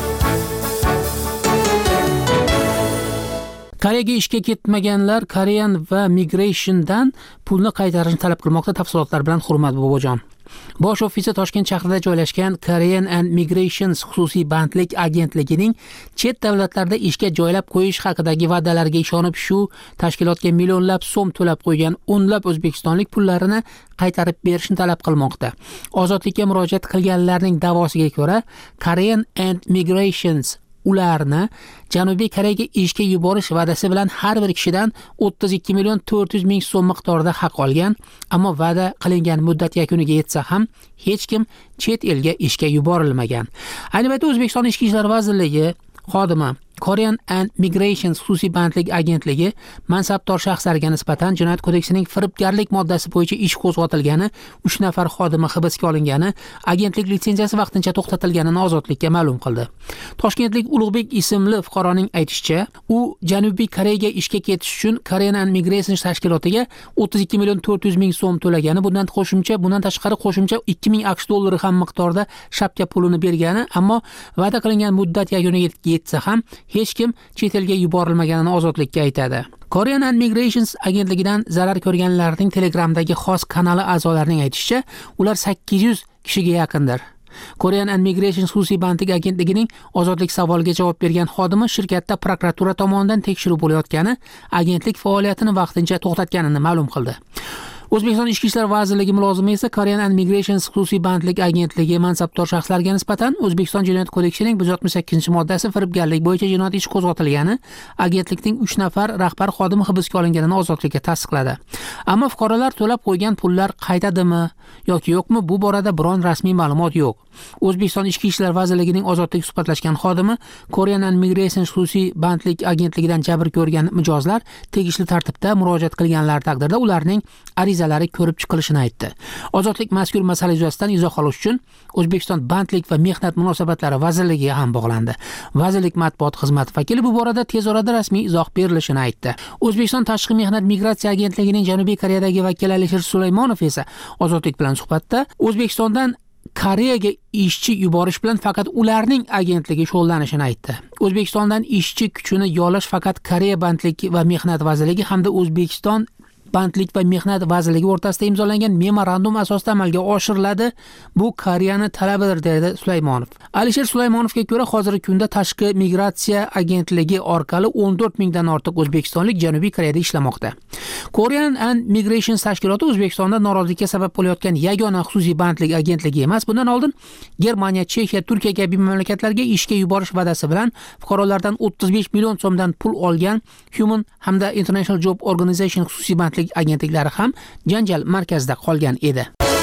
Koreyaga ishga ketmaganlar Korean va Migration'dan pulni qaytarishni talab qilmoqda. Tafsilotlar bilan Hurmat Bobojon. Bosh ofisi Toshkent shahrida joylashgan Korean and Migrations xususiy bandlik agentligining chet davlatlarda ishga joylab qo'yish haqidagi va'dalarga ishonib shu tashkilotga millionlab so'm to'lab qo'ygan o'nlab o'zbekistonlik pullarini qaytarib berishni talab qilmoqda. Ozodlikka murojaat qilganlarning da'vosiga ko'ra, Korean and Migrations ularni Janubiy Koreyaga ishga yuborish va'dasi bilan har bir kishidan o'ttiz ikki million to'rt yuz ming so'm miqdorida haq olgan, ammo va'da qilingan muddat yakuniga yetsa ham hech kim chet elga ishga yuborilmagan. Ayni paytda O'zbekiston Ichki ishlar vazirligi xodimi Korean and Migrations xususiy bandlik agentligi mansabdor shaxslarga nisbatan Jinoyat kodeksining firibgarlik moddasi bo'yicha ish qo'zg'atilgani, uch nafar xodimi hibsga olingani, agentlik litsenziyasi vaqtincha to'xtatilganini Ozodlikka ma'lum qildi. Toshkentlik Ulug'bek ismli fuqaroning aytishicha, u Janubiy Koreyaga ishga ketish uchun Korean and Migrations tashkilotiga o'ttiz ikki million to'rt yuz ming so'm to'lagani, bundan qo'shimcha, bundan tashqari qo'shimcha ikki ming aqsh dollari ham miqdorda shapka pulini bergani, ammo va'da qilingan muddat yakuniga yetsa ham hech kim chet elga yuborilmaganini Ozodlikka aytadi. Korean and Migrations agentligidan zarar ko'rganlarning Telegramdagi xos kanali a'zolarining aytishicha, ular sakkiz yuz kishiga yaqindir. Korean and Migrations xususiy bandlik agentligining Ozodlik savoliga javob bergan xodimi shirkatda prokuratura tomonidan tekshiruv bo'layotgani, agentlik faoliyatini vaqtincha to'xtatganini ma'lum qildi. O'zbekiston Ichki ishlar vazirligi mulozimi esa Korean and Migrations xususiy bandlik agentligi mansabdor shaxslarga nisbatan O'zbekiston Jinoyat kodeksining bir yuz oltmish sakkizinchi moddasi firibgarlik bo'yicha jinoyat ishi qo'zg'atilgani, agentlikning uch nafar rahbar xodimi hibsga olinganini Ozodlikka tasdiqladi. Ammo fuqarolar to'lab qo'ygan pullar qaytadimi yoki yo'qmi, bu borada biron rasmiy ma'lumot yo'q. O'zbekiston Ichki ishlar vazirligining Ozodlik suhbatlashgan xodimi Korean and Migrations xususiy bandlik agentligidan jabr ko'rgan mijozlar tegishli tartibda murojaat qilganlar taqdirda ularning arizalari ko'rib chiqilishini aytdi. Ozodlik mazkur masala yuzasidan izoh olish uchun O'zbekiston Bandlik va mehnat munosabatlari vazirligiga ham bog'landi. Vazirlik matbuot xizmati vakili bu borada tez orada rasmiy izoh berilishini aytdi. O'zbekiston Tashqi mehnat migratsiya agentligining Janubiy Koreyadagi vakili Alisher Sulaymonov esa Ozodlik bilan suhbatda O'zbekistondan Koreyaga ishchi yuborish bilan faqat ularning agentligi shug'ullanishini aytdi. O'zbekistondan ishchi kuchini yollash faqat Koreya bandlik va mehnat vazirligi hamda O'zbekiston Bandlik va mehnat vazirligi o'rtasida imzolangan memorandum asosida amalga oshiriladi. Bu Koreyani talabidir, dedi Sulaymonov. Alisher Sulaymonovga ko'ra, hozirgi kunda Tashqi migratsiya agentligi orqali o'n to'rt mingdan ortiq o'zbekistonlik Janubiy Koreyada ishlamoqda. Korean and Migrations tashkiloti O'zbekistonda norozilikka sabab bo'layotgan yagona xususiy bandlik agentligi emas. Bundan oldin Germaniya, Chexiya, Turkiya kabi mamlakatlarga ishga yuborish va'dasi bilan fuqarolardan o'ttiz besh million so'mdan pul olgan Human hamda International Job Organization xususiy bandlik agentliklari ham janjal markazida qolgan edi.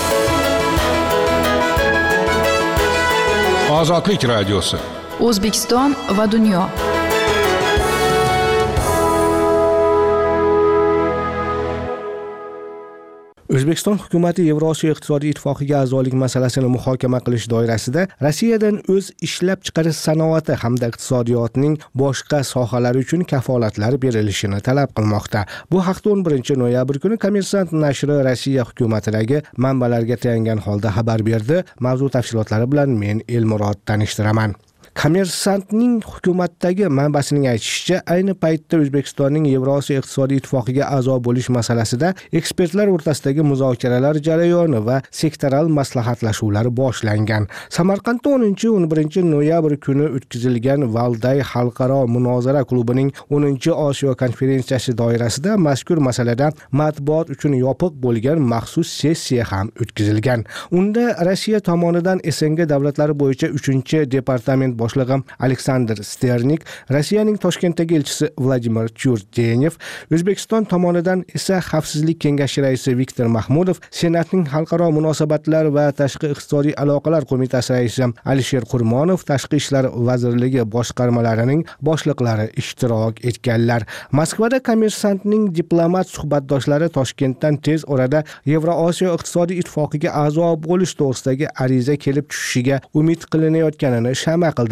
Ozodlik radiosi. O'zbekiston va dunyo. O'zbekiston hukumati Yevrosiyo iqtisodiy ittifoqiga a'zolik masalasini muhokama qilish doirasida Rossiyadan o'z ishlab chiqarish sanoati hamda iqtisodiyotning boshqa sohalari uchun kafolatlar berilishini talab qilmoqda. Bu haqda o'n birinchi noyabr kuni Kommersant nashri Rossiya hukumatidagi manbalarga tayangan holda xabar berdi. Mavzu tafsilotlari bilan men Elmurod tanishtiraman. Kommersantning hukumatdagi manbasining aytishicha, ayni paytda O'zbekistonning Yevrosiyo iqtisodiy ittifoqiga a'zo bo'lish masalasida ekspertlar o'rtasidagi muzokaralar jarayoni va sektoral maslahatlashuvlar boshlangan. Samarqandda o'ninchi o'n birinchi noyabr kuni o'tkazilgan Valday xalqaro munozara klubining o'ninchi Osiyo konferensiyasi doirasida mazkur masalada matbuot uchun yopiq bo'lgan maxsus sessiya ham o'tkazilgan. Unda Rossiya tomonidan S N G davlatlari bo'yicha uchinchi departament boshlig'i Aleksandr Sternik, Rossiyaning Toshkentdagi elchisi Vladimir Churdenev, O'zbekiston tomonidan esa Xavfsizlik kengashi raisi Viktor Mahmudov, Senatning xalqaro munosabatlar va tashqi iqtisodiy aloqalar qo'mitasi raisi Alisher Qurmonov, Tashqi ishlar vazirligi boshqarmalarining boshliqlari ishtirok etganlar. Moskvada Kommersantning diplomat suhbatdoshlari Toshkentdan tez orada Yevrosiyo iqtisodiy ittifoqiga a'zo bo'lish to'g'risidagi ariza kelib tushishiga umid qilinayotganini shama qildi.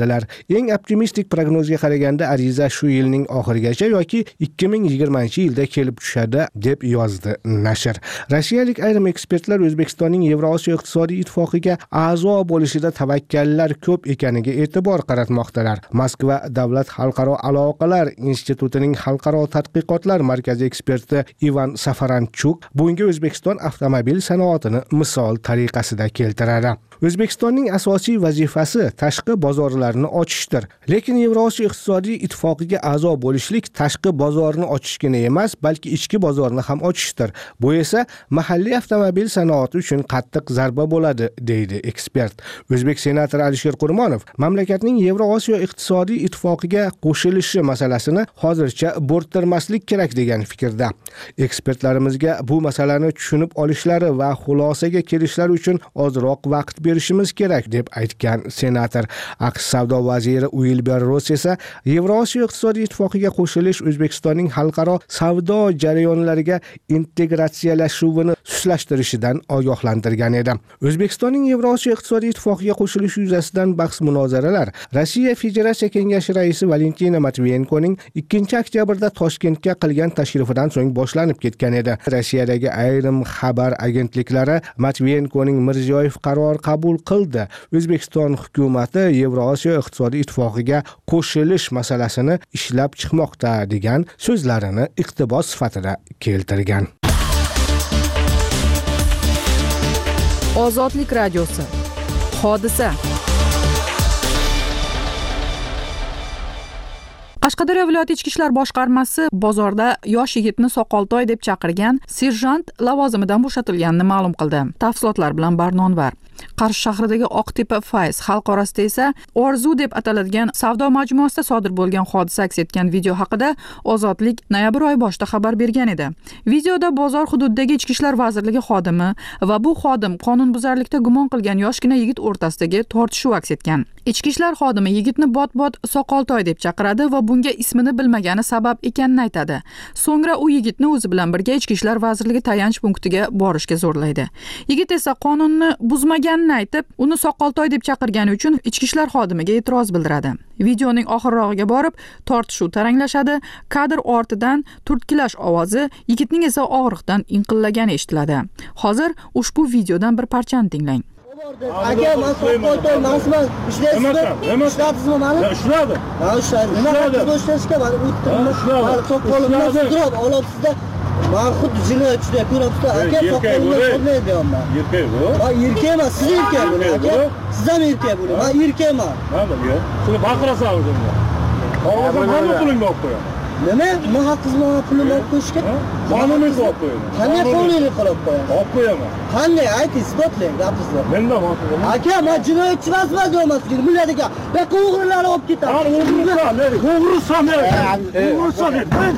qildilar. Eng optimistik prognozga qaraganda ariza shu yilning oxirigacha yoki ikki ming yigirmanchi yilda kelib tushadi deb yozdi nashr. Rossiyalik ayrim ekspertlar O'zbekistonning Yevrosiyo iqtisodiy ittifoqiga a'zo bo'lishida tavakkallar ko'p ekaniga e'tibor qaratmoqdalar. Moskva davlat xalqaro aloqalar institutining xalqaro tadqiqotlar markazi eksperti Ivan Safaranchuk bunga O'zbekiston avtomobil sanoatini misol tariqasida keltiradi. O'zbekistonning asosiy vazifasi tashqi bozorlarni ochishdir. Lekin Yevrosiyo iqtisodiy ittifoqiga a'zo bo'lishlik tashqi bozorni ochishgina emas, balki ichki bozorni ham ochishdir. Bu esa mahalliy avtomobil sanoati uchun qattiq zarba bo'ladi, deydi ekspert. O'zbek senatori Alisher Qurmonov mamlakatning Yevrosiyo iqtisodiy ittifoqiga qo'shilishi masalasini hozircha bo'rttirmaslik kerak degan fikrda. Ekspertlarimizga bu masalani tushunib olishlari va xulosaga kelishlari uchun ozroq vaqt berishimiz kerak deb aytgan senator. AQSh savdo vaziri Wilbur Ross esa Yevrosiyo iqtisodiy ittifoqiga qo'shilish O'zbekistonning xalqaro savdo jarayonlariga integratsiyalashuvini suslashtirishidan ogohlantirgan edi. O'zbekistonning Yevrosiyo iqtisodiy ittifoqiga qo'shilishi yuzasidan bahs-munozaralar Rossiya Federatsiya Kengashi raisi Valentina Matviyenkoning ikkinchi oktyabrda Toshkentga qilgan tashrifidan so'ng boshlanib ketgan edi. Rossiyadagi ayrim xabar agentliklari Matviyenkoning Mirziyoyev qaror qabul qildi. O'zbekiston hukumati Yevrosiyo iqtisodiy ittifoqiga qo'shilish masalasini ishlab chiqmoqda degan so'zlarini iqtibos sifatida keltirgan. Ozodlik radiosi. Hodisa. Qashqadaryo viloyati ichki ishlar boshqarmasi bozorda yosh yigitni Soqoltoy deb chaqirgan serjant lavozimidan bo'shatilganini ma'lum qildi. Tafsilotlar bilan Barnonvar. Qarshi shahridagi Oqtepa Fayz xalq orasida esa Orzu deb ataladigan savdo majmuasida sodir bo'lgan hodisa aks etgan video haqida Ozodlik noyabr oyi boshida xabar bergan edi. Videoda bozor hududidagi Ichki ishlar vazirligi xodimi va bu xodim qonunbuzarlikda gumon qilgan yoshgina yigit o'rtasidagi tortishuv aks etgan. Ichki ishlar xodimi yigitni bot-bot Soqoltoy deb chaqiradi va bunga ismini bilmagani sabab ekanini aytadi. So'ngra u yigitni o'zi bilan birga Ichki ishlar vazirligi tayanch punktiga borishga zo'rlaydi. Yigit esa qonunni buzmaganini aytib, uni Soqoltoy deb chaqirgani uchun ichki ishlar xodimiga e'tiroz bildiradi. Videoning oxirrog'iga borib, tortishuv taranglashadi. Kadr ortidan turtkilash ovozi, yigitning esa og'riqdan inqillagani eshitiladi. Hozir ushbu videodan bir parchani tinglang. Aka, men Soqoltoy emasman. Ishlaysizmi? Ishlabsizmi meni? Ishladim. Ha, ishladim. Nima qilib ishlashga bari o'tdim. Soqolimni sudrab olibsizda. Men xuddi jinoyatchida ko'ribsiz. Aka, soqolimni sudlayapman. Erkak bu. Ha, erkak emas, siz erkak bo'ling, aka. Siz ham erkak bo'ling. Men erkakman. Ha, bilgan. Shuni baqirasan o'zingga. Hozir hamma pulingni olib qo'yaman. Nima? Men haqqingizni pulimni olib qo'yishga? Qonuniy olib qo'yaman. Qanday qonuniy qilib qo'yaman? Olib qo'yaman. Qanday? Ayting, isbotlang, gapingizni. Menda bor. Aka, men jinoyatchi emasman deyapman. Millatga. Ben o'g'rilarni olib ketaman. Ha, o'g'risan, o'g'risan. O'g'risan.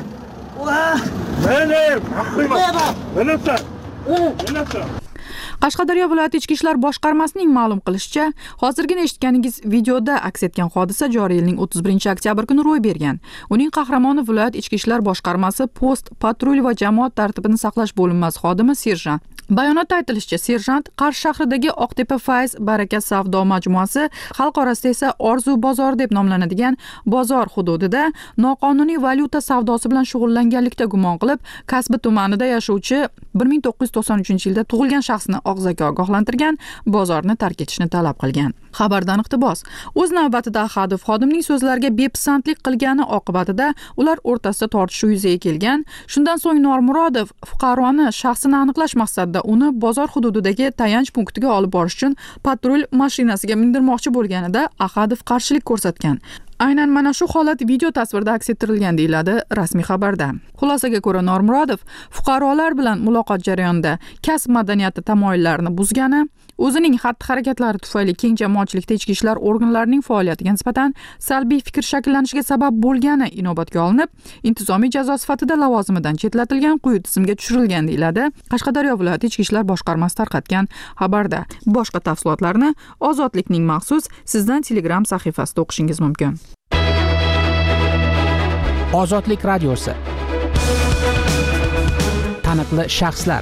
Meni, haqqim. Menimsan. Menimsan. Qashqadaryo viloyati ichki ishlar boshqarmasining ma'lum qilishicha, hozirgina eshitganingiz videoda aks etgan hodisa joriy yilning o'ttiz birinchi oktyabr kuni ro'y bergan. Uning qahramoni viloyat ichki ishlar boshqarmasi post, patrul va jamoat tartibini saqlash bo'linmasi xodimi serjant. Bayonotda aytilishicha, serjant Qarshi shahridagi Oqtepa Fayz Baraka savdo majmuasi, xalq orasida esa Orzu bozori deb nomlanadigan bozor hududida noqonuniy valyuta savdosi bilan shug'ullanganlikda gumon qilib, Kasbi tumanida yashovchi bir ming to'qqiz yuz to'qson uchinchi yilda tug'ilgan shaxsni og'zaki ogohlantirgan, bozorni tark etishni talab qilgan. Xabardan iqtibos. O'z navbatida Ahadov xodimning so'zlariga bepisandlik qilgani oqibatida ular o'rtasida tortishuv yuzaga kelgan. Shundan so'ng Normurodov fuqaroni shaxsini aniqlash maqsadida uni bozor hududidagi tayanch punktiga olib borish uchun patrul mashinasiga mindirmoqchi bo'lganida Ahadov qarshilik ko'rsatgan. Aynan mana shu holat video tasvirda aks ettirilgan deyiladi rasmiy xabarda. Xulosaga ko'ra Normurodov fuqarolar bilan muloqot jarayonida kasb madaniyati tamoyillarini buzgani, o'zining xatti-harakatlari tufayli keng jamoatchilikda ichki ishlar organlarining faoliyatiga nisbatan salbiy fikr shakllanishiga sabab bo'lgani inobatga olinib, intizomiy jazo sifatida lavozimidan chetlatilgan, quyi tizimga tushirilgan deyiladi Qashqadaryo viloyati ichki ishlar boshqarmasi tarqatgan xabarda. Boshqa tafsilotlarni Ozodlikning maxsus sizdan Telegram sahifasida o'qishingiz mumkin. Ozodlik radiosi. Taniqli shaxslar.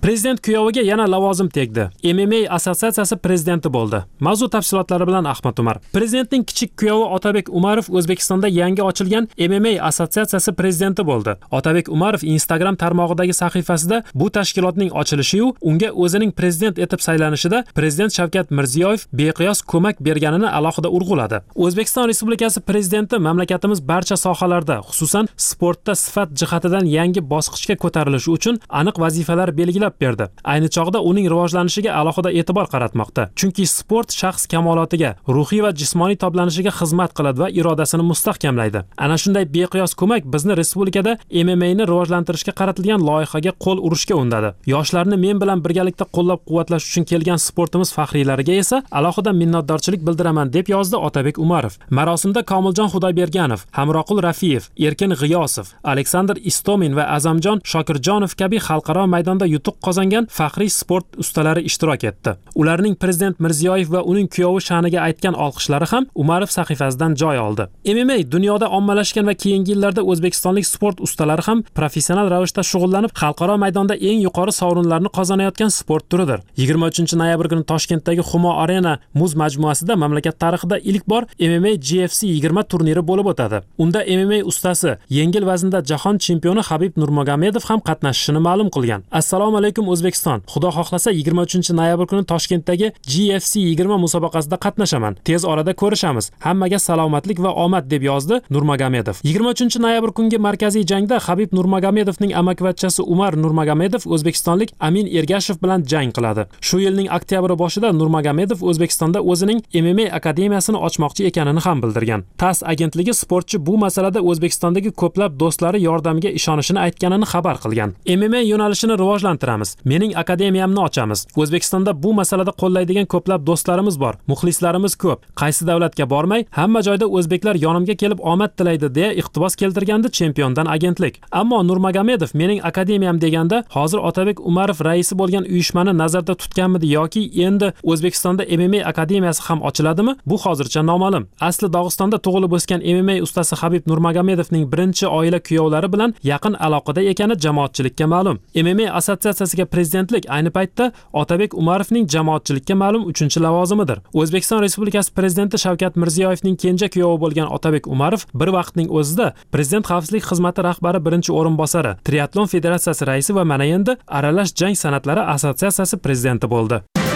Prezident kuyoviga yana lavozim tegdi. M M A assotsiatsiyasi prezidenti bo'ldi. Mavzu tafsilotlari bilan Ahmad Umar. Prezidentning kichik kuyovi Otabek Umarov O'zbekistonda yangi ochilgan M M A assotsiatsiyasi prezidenti bo'ldi. Otabek Umarov Instagram tarmog'idagi sahifasida bu tashkilotning ochilishi u unga o'zining prezident etib saylanishida Prezident Shavkat Mirziyoyev beqiyos ko'mak berganini alohida urg'uladi. O'zbekiston Respublikasi prezidenti mamlakatimiz barcha sohalarda, xususan sportda sifat jihatidan yangi bosqichga ko'tarilishi uchun aniq vazifalar belgilab berdi. Ayni chog'da uning rivojlanishiga alohida e'tibor qaratmoqda. Chunki sport shaxs kamolotiga, ruhiy va jismoniy toblanishiga xizmat qiladi va irodasini mustahkamlaydi. Ana shunday beqiyos ko'mak bizni respublikada M M A ni rivojlantirishga qaratilgan loyihaga qo'l urishga undadi. Yoshlarni men bilan birgalikda qo'llab-quvvatlash uchun kelgan sportimiz faxriylariga esa alohida minnatdorchilik bildiraman deb yozdi Otabek Umarov. Marosimda Komiljon Xudoyberganov, Hamroqul Rafiyev, Erkin G'iyosov, Aleksandr Istomin va Azamjon Shokirjonov kabi xalqaro maydonda yutuq qozongan faxriy sport ustalari ishtirok etdi. Ularning Prezident Mirziyoyev va uning kuyovi sha'niga aytgan olqishlari ham Umarov sahifasidan joy oldi. M M A dunyoda ommalashgan va keyingi yillarda o'zbekistonlik sport ustalari ham professional ravishda shug'ullanib, xalqaro maydonda eng yuqori sovrinlarni qozonayotgan sport turidir. yigirma uchinchi noyabr kuni Toshkentdagi Humo Arena muz majmuasida mamlakat tarixida ilk bor M M A G F C yigirma turniri bo'lib o'tadi. Unda M M A ustasi, yengil vaznda jahon chempioni Habib Nurmagomedov ham qatnashishini ma'lum qilgan. Assalomu alaykum O'zbekiston. Xudo xohlasa yigirma uchinchi noyabr kuni Toshkentdagi G F C yigirma musobaqasida qatnashaman. Tez orada ko'rishamiz. Hammaga salomatlik va omad deb yozdi Nurmagomedov. yigirma uchinchi noyabr kungi markaziy jangda Habib Nurmagomedovning amakivachchasi Umar Nurmagomedov o'zbekistonlik Amin Ergashev bilan jang qiladi. Shu yilning oktyabr boshida Nurmagomedov O'zbekistonda o'zining M M A akademiyasini ochmoqchi ekanini ham bildirgan. TASS agentligi sportchi bu masalada O'zbekistondagi ko'plab do'stlari yordamiga ishonishini aytganini xabar qilgan. M M A yo'nalishini rivojlantiramiz. Mening akademiyamni ochamiz. O'zbekistonda bu masalada qo'llaydigan ko'plab do'stlarimiz bor. Muxlislarimiz ko'p. Qaysi davlatga bormay, hamma joyda o'zbeklar yonimga kelib omad tilaydi deya iqtibos keltirgandi chempiondan agentlik. Ammo Nurmagomedov mening akademiyam deganda hozir Otabek Umarov raisi bo'lgan uyushmani nazarda tutganmidi yoki endi O'zbekistonda M M A akademiyasi ham ochiladimi? Bu hozircha noma'lum. Asli Dog'istonda tug'ilib o'sgan M M A ustasi Habib Nurmagomedovning birinchi oila kuyovlari bilan yaqin aloqada ekani jamoatchilikka ma'lum. M M A assotsiatsiyasiga prezidentlik ayni paytda Otabek Umarovning jamoatchilikka ma'lum uchinchi lavozimidir. O'zbekiston Respublikasi prezidenti Shavkat Mirziyoyevning kenja kuyovi bo'lgan Otabek Umarov bir vaqtning o'zida Prezident xavfsizlik xizmati rahbari birinchi o'rinbosari, Triatlon federatsiyasi raisi va mana endi Aralash jang san'atlari assotsiatsiyasi prezidenti bo'ldi.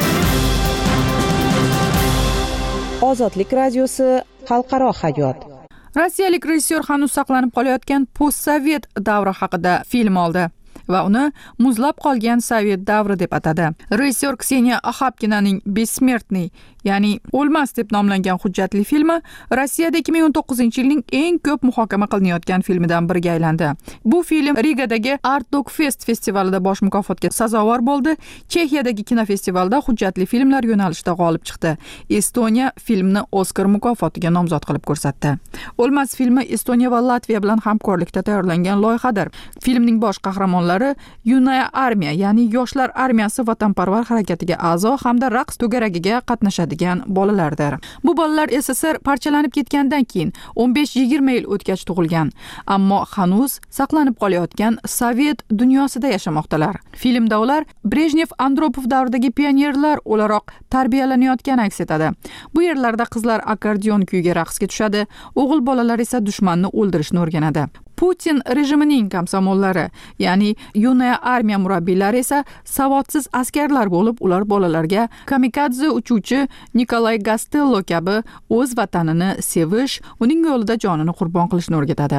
Ozodlik radiosi xalqaro hayot. Rossiyalik rejissyor hanuz saqlanib qolayotgan postsovet davri haqida film oldi va uni muzlab qolgan sovet davri deb atadi. Rejissyor Kseniya Axapkinaning Besmertniy, ya'ni O'lmas deb nomlangan hujjatli filmi Rossiyada ikki ming o'n to'qqizinchi yilning eng ko'p muhokama qilinayotgan filmidan biriga aylandi. Bu film Rigadagi Art Dog Fest festivalida bosh mukofotga sazovor bo'ldi. Chexiyadagi kinofestivalda hujjatli filmlar yo'nalishida g'olib chiqdi. Estoniya filmni Oskar mukofotiga nomzod qilib ko'rsatdi. O'lmas filmi Estoniya va Latviya bilan hamkorlikda tayyorlangan loyihadir. Filmning bosh qahramonlari Yunaya armiya, ya'ni yoshlar armiyasi vatanparvar harakatiga a'zo hamda raqs to'garagiga qatnashadigan bolalardir. Bu bolalar S S R parchalanib ketgandan keyin o'n besh yigirma yil o'tgach tug'ilgan, ammo hanuz saqlanib qolayotgan sovet dunyosida yashamoqdalar. Filmda ular Brejnev Andropov davridagi pionerlar o'laroq tarbiyalanayotgani aks etadi. Bu yerlarda qizlar akkordeon kuyiga raqsga tushadi, o'g'il bolalar esa dushmanni o'ldirishni o'rganadi. Putin rejimining komsomollari, ya'ni Yunaya armiya murabbiylari esa savodsiz askarlar bo'lib, ular bolalarga kamikadze uchuvchi Nikolay Gastello kabi o'z vatanini sevish, uning yo'lida jonini qurbon qilishni o'rgatadi.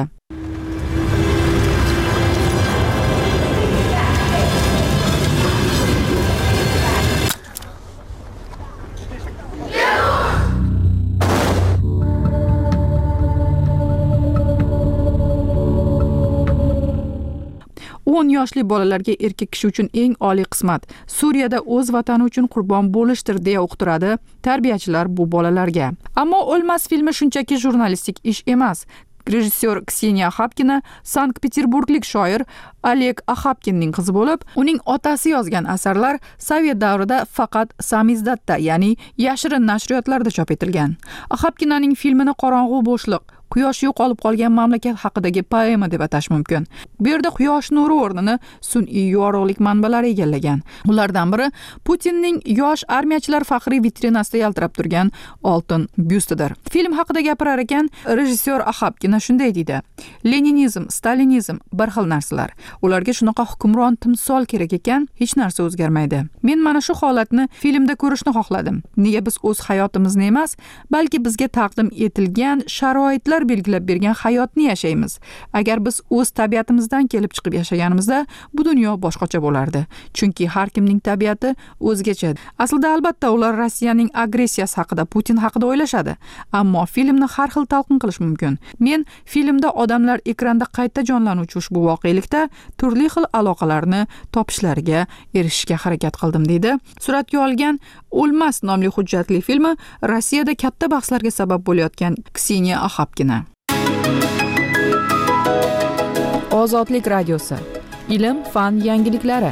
o'n yoshli bolalarga erkak kishi uchun eng oliy qismat Suriyada o'z vatani uchun qurbon bo'lishdir deya uqtiradi tarbiyachilar bu bolalarga. Ammo O'lmas filmi shunchaki jurnalistik ish emas. Rejissyor Kseniya Axapkina Sankt-Peterburglik shoir Oleg Axapkinning qizi bo'lib, uning otasi yozgan asarlar sovet davrida faqat samizdatda, ya'ni yashirin nashriyotlarda chop etilgan. Axapkinaning filmini qorong'u bo'shliq, quyosh yo'qolib qolgan mamlakat haqidagi poema deb atash mumkin. Bu yerda quyosh nuri o'rnini sun'iy yorug'lik manbalari egallagan. Ulardan biri Putinning yosh armiyachilar faxriy vitrinasida yaltirab turgan oltin byustidir. Film haqida gapirar ekan, rejissyor Axapkina shunday deydi: Leninizm, Stalinizm bir xil narsalar. Ularga shunaqa hukmron timsol kerak ekan, hech narsa o'zgarmaydi. Men mana shu holatni filmda ko'rishni xohladim. Nega biz o'z hayotimizni emas, balki bizga taqdim etilgan sharoitlar belgilab bergan hayotni yashaymiz. Agar biz o'z tabiatimizdan kelib chiqib yashaganimizda, bu dunyo boshqacha bo'lardi. Chunki har kimning tabiati o'zgacha. Aslida albatta ular Rossiyaning agressiyasi haqida, Putin haqida o'ylashadi, ammo filmni har xil talqin qilish mumkin. Men filmda odamlar ekranda qayta jonlanuvchi ushbu voqelikda turli xil aloqalarni topishlariga erishishga harakat qildim, deydi. Suratga olgan O'lmas nomli hujjatli filmi Rossiyada katta bahslarga sabab bo'layotgan Kseniya Axapkina. Ozodlik radiosi. Ilm, fan yangiliklari.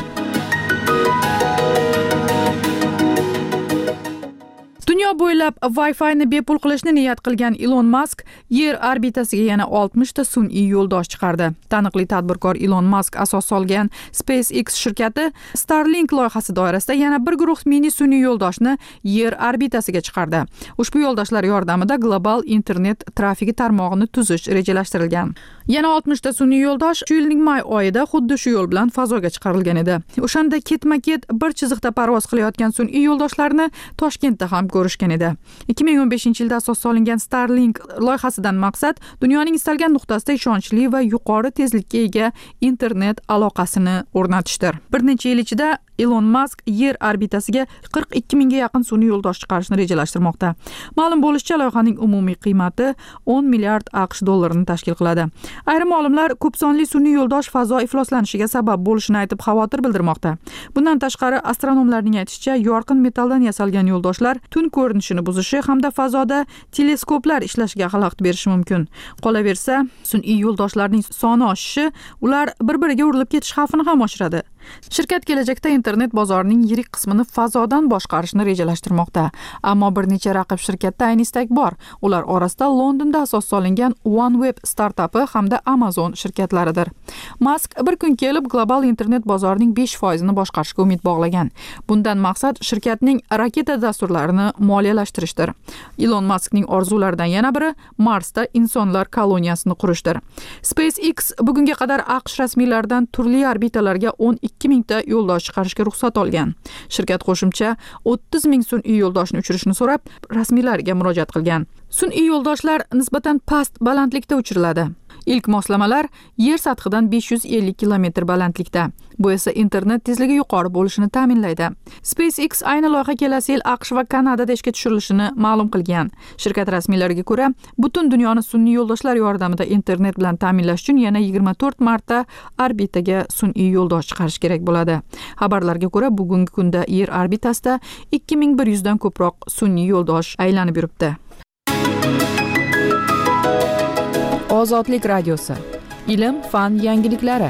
Dunyo bo'ylab Wi-Fi ni bepul qilishni niyat qilgan Elon Musk Yer orbitasiga yana oltmish ta sun'iy yo'ldosh chiqardi. Taniqli tadbirkor Elon Musk asos solgan SpaceX shirkati Starlink loyihasi doirasida yana bir guruh mini sun'iy yo'ldoshni Yer orbitasiga chiqardi. Ushbu yo'ldoshlar yordamida global internet trafiki tarmog'ini tuzish rejalashtirilgan. Yana oltmish ta sun'iy yo'ldosh shu yilning may oyida xuddi shu yo'l bilan fazoga chiqarilgan edi. O'shanda ketma-ket bir chiziqda parvoz qilayotgan sun'iy yo'ldoshlarni Toshkentda ham ko'rishgan edi. ikki ming o'n beshinchi yilda asos solingan Starlink loyihasidan maqsad dunyoning istalgan nuqtasida ishonchli va yuqori tezlikka ega internet aloqasini o'rnatishdir. Bir necha yil ichida Elon Musk Yer orbitasiga qirq ikki mingga yaqin sun'iy yo'ldosh chiqarishni rejalashtirmoqda. Ma'lum bo'lishicha, loyihaning umumiy qiymati o'n milliard AQSh dollarini tashkil qiladi. Ayrim olimlar ko'p sonli sun'iy yo'ldosh fazo ifloslanishiga sabab bo'lishini aytib xavotir bildirmoqda. Bundan tashqari, astronomlarning aytishicha, yorqin metalldan yasalgan yo'ldoshlar tun ko'rinishini buzishi hamda fazoda teleskoplar ishlashiga xalaqit berishi mumkin. Qolaversa, sun'iy yo'ldoshlarning soni oshishi ular bir-biriga urilib ketish xavfini ham oshiradi. Shirkat kelajakda internet bozorining yirik qismini fazodan boshqarishni rejalashtirmoqda. Ammo bir necha raqib shirkatda ayni istak bor. Ular orasida Londonda asos solingan OneWeb startapi hamda Amazon shirkatlaridir. Musk bir kun kelib global internet bozorining besh foizini boshqarishga umid bog'lagan. Bundan maqsad shirkatning raketa dasturlarini moliyalashtirishdir. Elon Muskning orzularidan yana biri Marsda insonlar koloniyasini qurishdir. SpaceX bugunga qadar AQSh rasmiylaridan turli orbitalarga o'n ikki ming ta yo'ldosh chiqarishga ruxsat olgan. Shirkat qo'shimcha o'ttiz ming sun'iy yo'ldoshni uchirishni so'rab, rasmiylarga murojaat qilgan. Sun'iy yo'ldoshlar nisbatan past balandlikda uchiriladi. Ilk moslamalar yer sathidan besh yuz ellik kilometr balandlikda. Bu esa internet tezligi yuqori bo'lishini ta'minlaydi. SpaceX ayni loyiha kelasi yil AQSh va Kanadada ishga tushirilishini ma'lum qilgan. Shirkat rasmiylariga ko'ra, butun dunyoni sun'iy yo'ldoshlar yordamida internet bilan ta'minlash uchun yana yigirma to'rt marta orbitaga sun'iy yo'ldosh chiqarish kerak bo'ladi. Xabarlarga ko'ra, bugungi kunda Yer orbitasida ikki ming bir yuz dan ko'proq sun'iy yo'ldosh aylanib yuribdi. Ozodlik radiosi. Ilm, fan yangiliklari.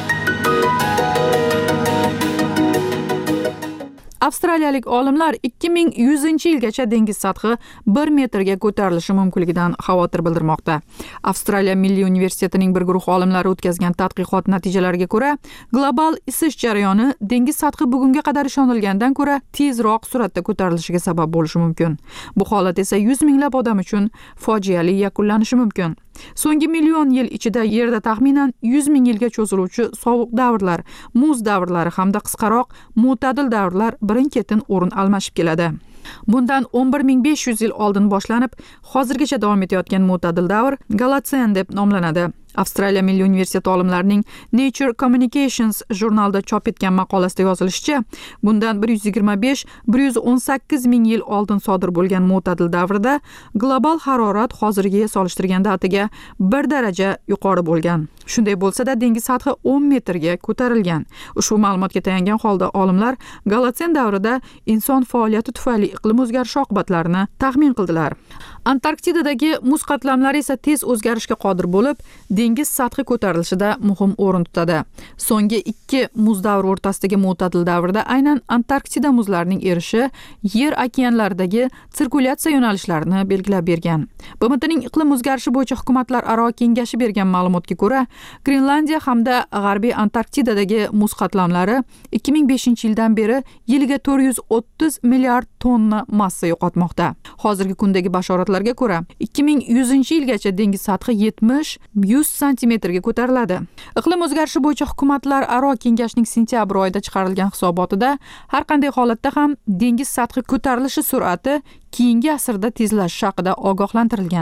Avstraliyalik olimlar ikki ming yuzinchi yilgacha dengiz sathi bir metrga ko'tarilishi mumkinligidan xavotir bildirmoqda. Avstraliya Milliy universitetining bir guruh olimlari o'tkazgan tadqiqot natijalariga ko'ra, global isish jarayoni dengiz sathi bugunga qadar ishonilgandan ko'ra tezroq suratda ko'tarilishiga sabab bo'lishi mumkin. Bu holat esa yuz minglab odam uchun fojiali yakunlanishi mumkin. So'nggi million yil ichida Yerda taxminan yuz ming yilga cho'ziluvchi sovuq davrlar, muz davrlari hamda qisqaroq mo'tadil davrlar birin-ketin o'rin almashib keladi. Bundan o'n bir ming besh yuz yil oldin boshlanib, hozirgacha davom etayotgan mo'tadil davr Golotsen deb nomlanadi. Avstraliya Milliy universiteti olimlarining Nature Communications jurnalida chop etgan maqolasida yozilishicha, bundan bir yuz yigirma besh - bir yuz o'n sakkiz ming yil oldin sodir bo'lgan mo'tadil davrida global harorat hozirgiga solishtirganda atiga bir daraja yuqori bo'lgan. Shunday bo'lsa-da, dengiz sathi o'n metrga ko'tarilgan. Ushbu ma'lumotga tayangan holda olimlar Golotsen davrida inson faoliyati tufayli iqlim o'zgarishi oqibatlarini taxmin qildilar. Antarktidadagi muz qatlamlari esa tez o'zgarishga qodir bo'lib, dengiz sathi ko'tarilishida muhim o'rin tutadi. So'nggi ikki muz davri o'rtasidagi mo'tadil davrda aynan Antarktida muzlarining erishi yer okeanlaridagi sirkulyatsiya yo'nalishlarini belgilab bergan. B M Tning iqlim o'zgarishi bo'yicha hukumatlararo kengashi bergan ma'lumotga ko'ra, Grenlandiya hamda G'arbiy Antarktidadagi muz qatlamlari ikki ming beshinchi yildan beri yiliga to'rt yuz o'ttiz milliard tonna massa yo'qotmoqda. Hozirgi kundagi bashoratlarga ko'ra, ikki ming yuzінші yilgacha dengiz sathi yetmish yuz santimetrga ko'tariladi. Iqlim o'zgarishi bo'yicha hukumatlararo kengashning sentyabr oyida chiqarilgan hisobotida har qanday holatda ham dengiz sathi ko'tarilishi sur'ati keyingi asrda tezlashishi haqida ogohlantirilgan.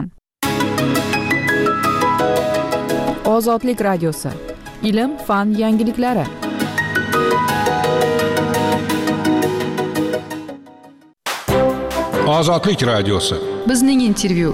Ozodlik radiosi. Ilm, fan yangiliklari. Ozodlik radiosi. Bizning intervyu.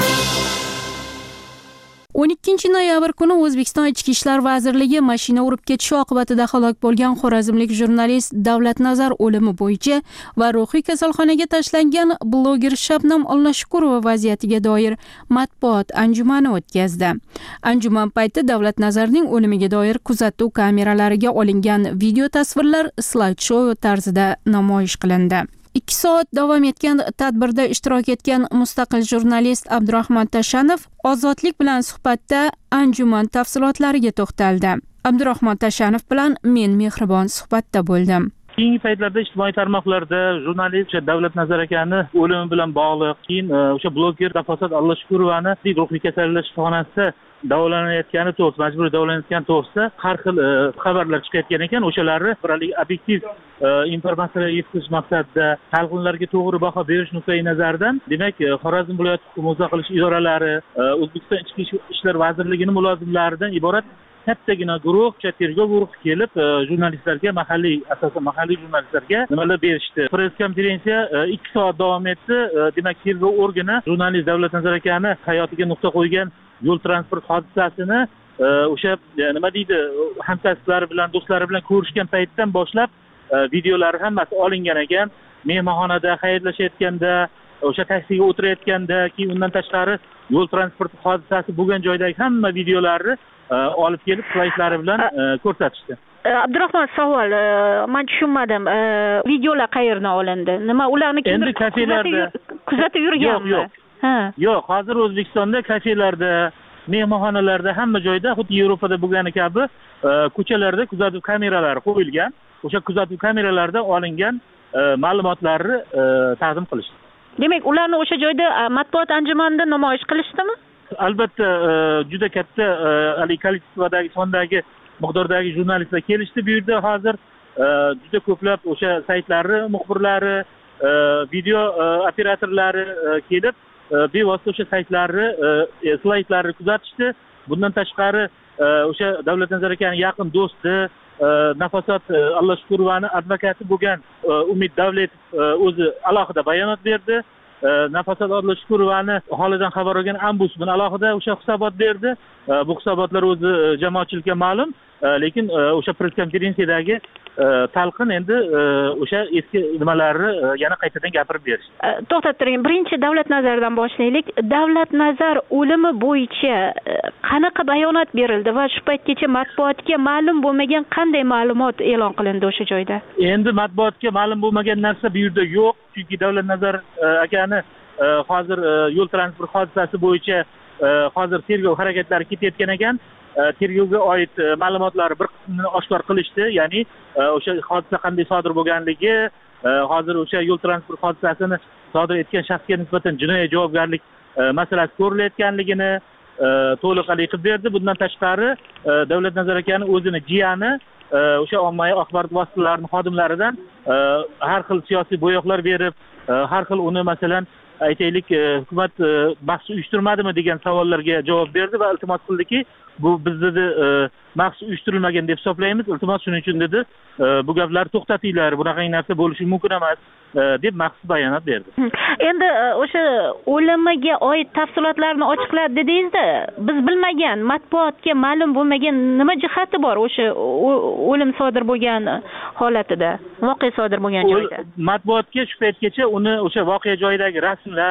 o'n ikkinchi noyabr kuni O'zbekiston Ichki ishlar vazirligi mashina urib ketishi oqibatida halok bo'lgan xorazmlik jurnalist Davlatnazar o'limi bo'yicha va ruhiy kasalxonaga tashlangan bloger Shabnam Ollashukurova vaziyatiga doir matbuot anjumani o'tkazdi. Anjuman payti Davlatnazarning o'limiga doir kuzatuv kameralariga olingan video tasvirlar slayd show tarzida namoyish qilindi. ikki soat davom etgan tadbirda ishtirok etgan mustaqil jurnalist Abdurahmon Tashanov Ozodlik bilan suhbatda anjuman tafsilotlariga to'xtaldi. Abdurahmon Tashanov bilan men mehribon suhbatda bo'ldim. Keyingi paytlarda ijtimoiy tarmoqlarda jurnalist Davlatnazar akani o'limi bilan bog'liq, keyin o'sha bloger Nafosat Ollashukurovani ruhiy kasallik shifoxonasida davolanayotgani to'g'risida, majburiy davolanayotgani to'g'risida har xil xabarlar chiqayotgan ekan. O'shalarni biralik obyektiv informatsiyalar yetkazish maqsadida talqinlarga to'g'ri baho berish nuqtai nazaridan, demak, Xorazm viloyati huquq muhofaza idoralari, O'zbekiston Ichki ishlar vazirligining mulozimlaridan iborat kattagina guruh, tergov guruhi kelib, jurnalistlarga, mahalliy, asosan mahalliy jurnalistlarga nimalar berishdi. Press konferensiya ikki soat davom etdi. Demak, tergov organi jurnalist Davlatnazar akani hayotiga nuqta qo'ygan yo'l transport hodisasini o'sha nima deydi, hamkasblari bilan, do'stlari bilan ko'rishgan paytdan boshlab videolari hammasi olingan ekan. Mehmonxonada xayrlashayotganda, o'sha taksiga o'tirayotganda, keyin undan tashqari yo'l transport hodisasi bo'lgan joydagi hamma videolarni olib kelib slaydlari bilan ko'rsatishdi. Abdurahmon, savol, men tushunmadim. Videolar qayerdan olindi? Nima ularni endi kafelarda kuzatib yurganmi? Yo'q, yo'q. Yo'q, hozir O'zbekistonda kafelarda, mehmonxonalarda, hamma joyda xuddi Yevropada bo'lgani kabi ko'chalarda kuzatuv kameralari qo'yilgan. O'sha kuzatuv kameralardan olingan ma'lumotlarni taqdim qilishdi. Demak, ularni o'sha joyda matbuot anjumanida namoyish qilishdimi? Albatta, juda katta kolleksiyadagi sondagi miqdordagi jurnalistlar kelishdi bu yerda. Hozir juda ko'plab o'sha saytlarni muxbirlari, video operatorlari kelib, bevosita o'sha saytlarni, slaydlarni kuzatishdi. Bundan tashqari o'sha Davlatnazar akaning yaqin do'sti, Nafosat Ollashukurovani advokati bo'lgan Umid Davletov o'zi alohida bayonot berdi. Nafosat Ollashukurovani holidan xabar olgan ombudsman alohida o'sha hisobot berdi. Bu hisobotlar o'zi jamoatchilikka ma'lum, lekin o'sha press konferensiyadagi talqin endi o'sha eski nimalarni yana qaytadan gapirib berish. To'xtab turing, birinchi Davlatnazardan boshlaylik. Davlatnazar o'limi bo'yicha qanaqa bayonot berildi va shu paytgacha matbuotga ma'lum bo'lmagan qanday ma'lumot e'lon qilindi o'sha joyda? Endi matbuotga ma'lum bo'lmagan narsa bu yerda yo'q, chunki Davlatnazar akani hozir yo'l transport hodisasi bo'yicha hozir tergov harakatlari ketayotgan ekan. Tergovga oid ma'lumotlar bir qismini oshkor qilishdi, ya'ni o'sha hodisa qanday sodir bo'lganligi, hozir o'sha yo'l transport hodisasini sodir etgan shaxsga nisbatan jinoiy javobgarlik masalasi ko'rilayotganligini to'liq qilib berdi. Bundan tashqari Davlatnazar akani o'zini jiyani o'sha ommaviy axborot vositalarining xodimlaridan har xil siyosiy bo'yoqlar berib, har xil uni masalan aytaylik, hukumat bahs uyushtirmadimi degan savollarga javob berdi va iltimos qildiki, bu biz dedi mahsus uyushtirilmagan deb hisoblaymiz. Iltimos shuning uchun dedi, bu gaplarni to'xtatinglar, bunaqa narsa bo'lishi mumkin emas deb maxsus bayonot berdi. Endi o'sha o'limiga oid tafsilotlarni ochiqladi dedingiz-da, biz bilmagan, matbuotga ma'lum bo'lmagan nima jihati bor o'sha o'lim sodir bo'lgan holatida, voqea sodir bo'lgan joyda? Matbuotga shu paytgacha uni o'sha voqea joyidagi rasmlar,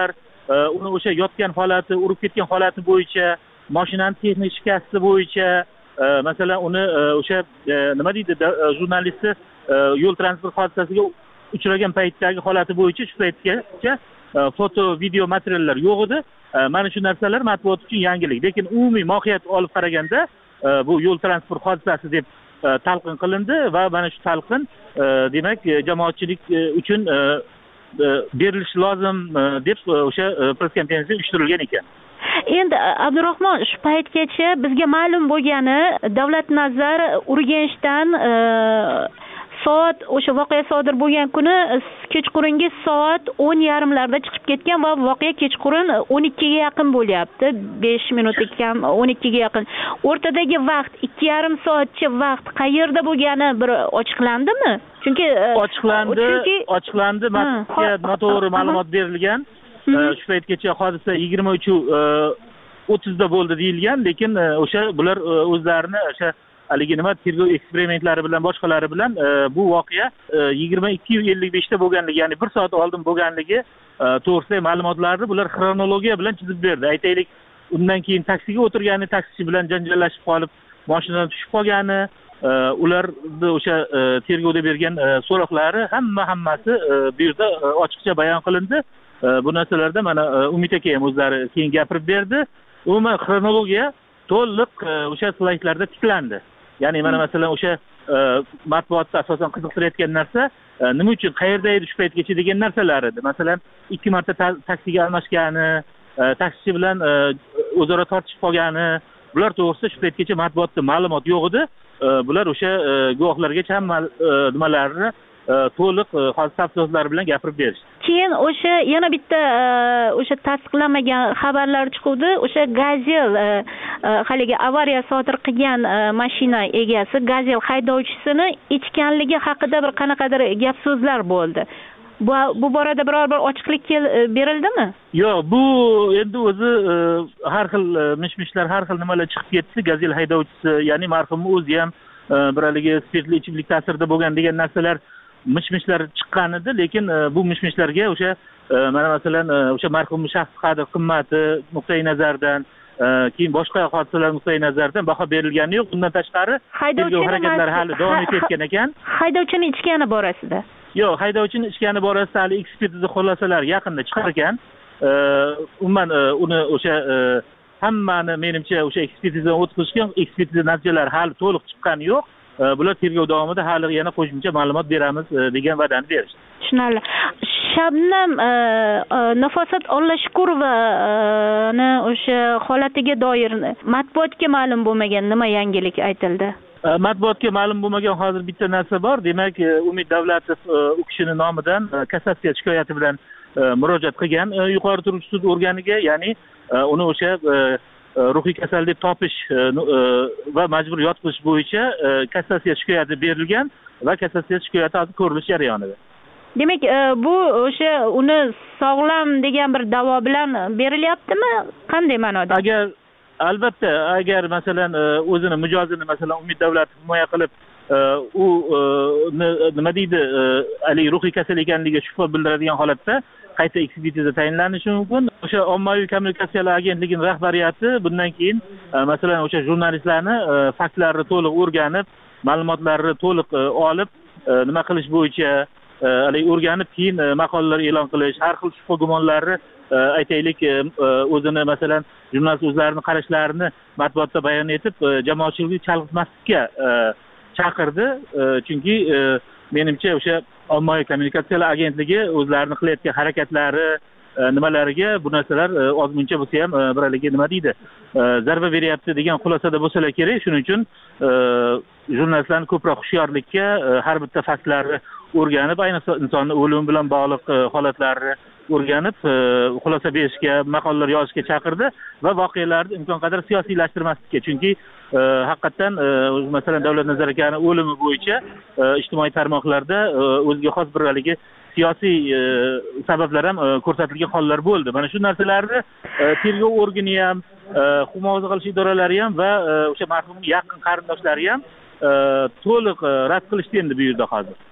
uni o'sha yotgan holati, urib ketgan holati bo'yicha, mashinani texnik shikasti bo'yicha, masalan uni o'sha nima deydi jurnalisti yo'l transport hodisasiga uchragan paytdagi holati bo'yicha shu paytgacha foto, video materiallar yo'q edi. Mana shu narsalar matbuot uchun yangilik. Lekin umumiy mohiyat olib qaraganda bu yo'l transport hodisasi deb talqin qilindi va mana shu talqin demak jamoatchilik uchun berilishi lozim deb o'sha press konferensiya uyushtirilgan ekan. Endi Abdurahmon, shu paytgacha bizga ma'lum bo'lgani Davlatnazar Urganchdan soat o'sha voqea sodir bo'lgan kuni kechqurungi soat o'n yarimlarda chiqib ketgan va voqea kechqurun o'n ikkiga yaqin bo'lyapti. besh minut kam o'n ikkiga yaqin. O'rtadagi vaqt ikki yarim soatcha vaqt qayerda bo'lgani bir ochiqlandimi? Chunki ochiqlandi, ochiqlandi, matbuotga noto'g'ri ma'lumot berilgan. Shu paytgacha hodisa yigirma uch o'ttizda bo'ldi deyilgan, lekin o'sha bular o'zlarini o'sha haligi nima tergov eksperimentlari bilan boshqalari bilan bu voqea yigirma ikki ellik beshda bo'lganligi, ya'ni bir soat oldin bo'lganligi to'g'risidagi ma'lumotlarni bular xronologiya bilan chizib berdi. Aytaylik, undan keyin taksiga o'tirgani, taksichi bilan janjallashib qolib, mashinadan tushib qolgani, ularni o'sha tergovda bergan so'roqlari hamma hammasi bu yerda ochiqcha bayon qilindi. Bu narsalarda mana Umid aka ham o'zlari keyin gapirib berdi. Umuman xronologiya to'liq o'sha slaydlarda tiklandi. Ya'ni mana masalan o'sha matbuotda asosan qiziqtirayotgan narsa nima uchun, qayerda edi shu paytgacha degan narsalar edi. Masalan, ikki marta taksiga almashgani, taksichi bilan o'zaro tortishib qolgani, bular to'g'risida shu paytgacha matbuotda ma'lumot yo'q edi. Bular o'sha guvohlargacha hamma nimalarni to'liq hodisa tafsilotlari bilan gapirib berishdi. Keyin o'sha yana bitta o'sha tasdiqlanmagan xabarlar chiqdi. O'sha Gazel haligi avariya sodir qilgan mashina egasi, Gazel haydovchisini ichganligi haqida bir qanaqadir gap so'zlar bo'ldi. Bu bu borada biror bir ochiqlik berildimi? Yo'q, bu endi o'zi har xil mishmishlar, har xil nimalar chiqib ketdi. Gazel haydovchisi, ya'ni marhumning o'zi ham bir haligi spirtli ichimlik ta'sirida bo'lgan degan narsalar mishmishlar chiqqan edi, lekin bu mishmishlarga o'sha mana masalan o'sha marhumning shaxs qadr qimmati nuqtai nazaridan, keyin boshqa hodisalar nuqtai nazaridan baho berilgani yo'q. Bundan tashqari tergov harakatlari hali davom etayotgan ekan. Haydovchining ichgani borasida. Yo'q, haydovchining ichgani borasida hali ekspertiza xulosalari yaqinda chiqar ekan. Umuman uni o'sha hammani menimcha o'sha ekspertizadan o'tkazishgan, ekspertiza natijalari hali to'liq chiqqani yo'q. Bular tergov davomida hali yana qo'shimcha ma'lumot beramiz degan va'dani berishdi. Tushunarli. Shabnam Nafosat Ollashkurovani o'sha holatiga doir matbuotga ma'lum bo'lmagan nima yangilik aytildi? Matbuotga ma'lum bo'lmagan hozir bitta narsa bor. Demak, Umid Davlatov u kishining nomidan kassatsiya shikoyati bilan murojaat qilgan yuqori turuvchi sud organiga, ya'ni uni o'sha ruhiy kasal deb topish va majbur yotqizish bo'yicha kassatsiya shikoyati berilgan va kassatsiya shikoyati hozir ko'rilish jarayonida. Demak, bu o'sha uni sog'lom degan bir da'vo bilan berilyaptimi? Qanday ma'noda? Agar albatta, agar masalan o'zini mijozini masalan Umid Davlatov himoya qilib u nima deydi, ali ruhiy kasal ekanligiga shubha bildiradigan holatda qayta ekspertiza tayinlanishi mumkin. O'sha ommaviy kommunikatsiyalar agentligining rahbariyati bundan keyin masalan o'sha jurnalistlarni faktlarni to'liq o'rganib, ma'lumotlarni to'liq olib, nima qilish bo'yicha haligi o'rganib, keyin maqolalar e'lon qilish, har xil shubha gumonlarni aytaylik o'zini masalan jurnalist o'zlarining qarashlarini matbuotda bayon etib, jamoatchilikni chalg'itmaslikka chaqirdi. Chunki menimcha o'sha ommaviy kommunikatsiyalar agentligi o'zlarini qilayotgan harakatlari nimalariga bu narsalar ozmuncha bo'lsa ham bir haligi nima deydi, zarba beryapti degan xulosada bo'lsalar kerak. Shuning uchun jurnalistlarni ko'proq hushyorlikka, har bitta faktlarni o'rganib, ayniqsa insonning o'limi bilan bog'liq holatlarni o'rganib, xulosa berishga, maqolalar yozishga chaqirdi va voqealarni imkon qadar siyosiylashtirmaslikka. Chunki haqiqatan masalan Davlatnazar akaning o'limi bo'yicha ijtimoiy tarmoqlarda o'ziga xos bir haligi siyosiy sabablar ham ko'rsatilgan hollar bo'ldi. Mana shu narsalarni tergov organi ham, huquq muhofaza qilish idoralari ham va o'sha marhumning yaqin qarindoshlari ham to'liq rad qilishdi endi bu yerda hozir.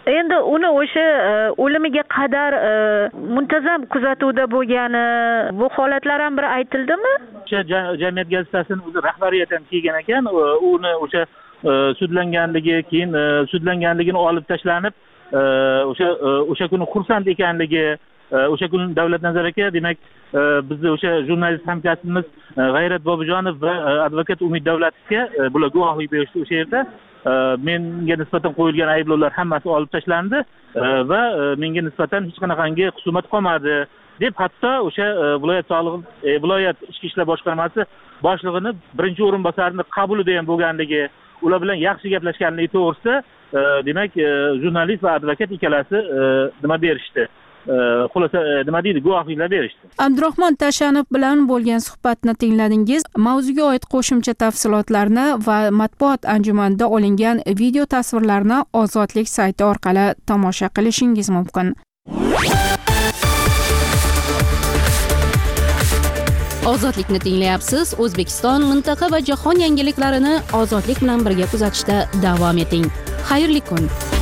endi uni o'sha o'limiga qadar muntazam kuzatuvda bo'lgani, bu holatlar ham bir aytildimi? O'sha jamiyat gazetasini o'zi rahbariyat ham kelgan ekan, uni o'sha sudlanganligi, keyin sudlanganligini olib tashlanib, o'sha o'sha kuni xursand ekanligi, o'sha kuni Davlatnazar aka, demak, bizni o'sha jurnalist hamkasbimiz G'ayrat Bobojonov va advokat Umid Davlatovga bular guvohlik berishdi o'sha yerda. Menga nisbatan qo'yilgan ayblovlar hammasi olib tashlandi va menga nisbatan hech qanaqangi husumat qolmadi deb, hatto o'sha viloyat sog'liq viloyat ichki ishlar boshqarmasi boshlig'ini birinchi o'rinbosarini qabulida ham bo'lganligi, ular bilan yaxshi gaplashganligi to'g'risida, demak, jurnalist va advokat ikkalasi nima berishdi. Xulosa nima deydi, guvohliklar berishdi. Abdurahmon Tashanov bilan bo'lgan suhbatni tingladingiz. Mavzuga oid qo'shimcha tafsilotlarni va matbuot anjumanida olingan video tasvirlarni Ozodlik sayti orqali tomosha qilishingiz mumkin. Ozodlikni tinglayapsiz. O'zbekiston, mintaqa va jahon yangiliklarini ozodlik bilan birga kuzatishda davom eting. Xayrli kun.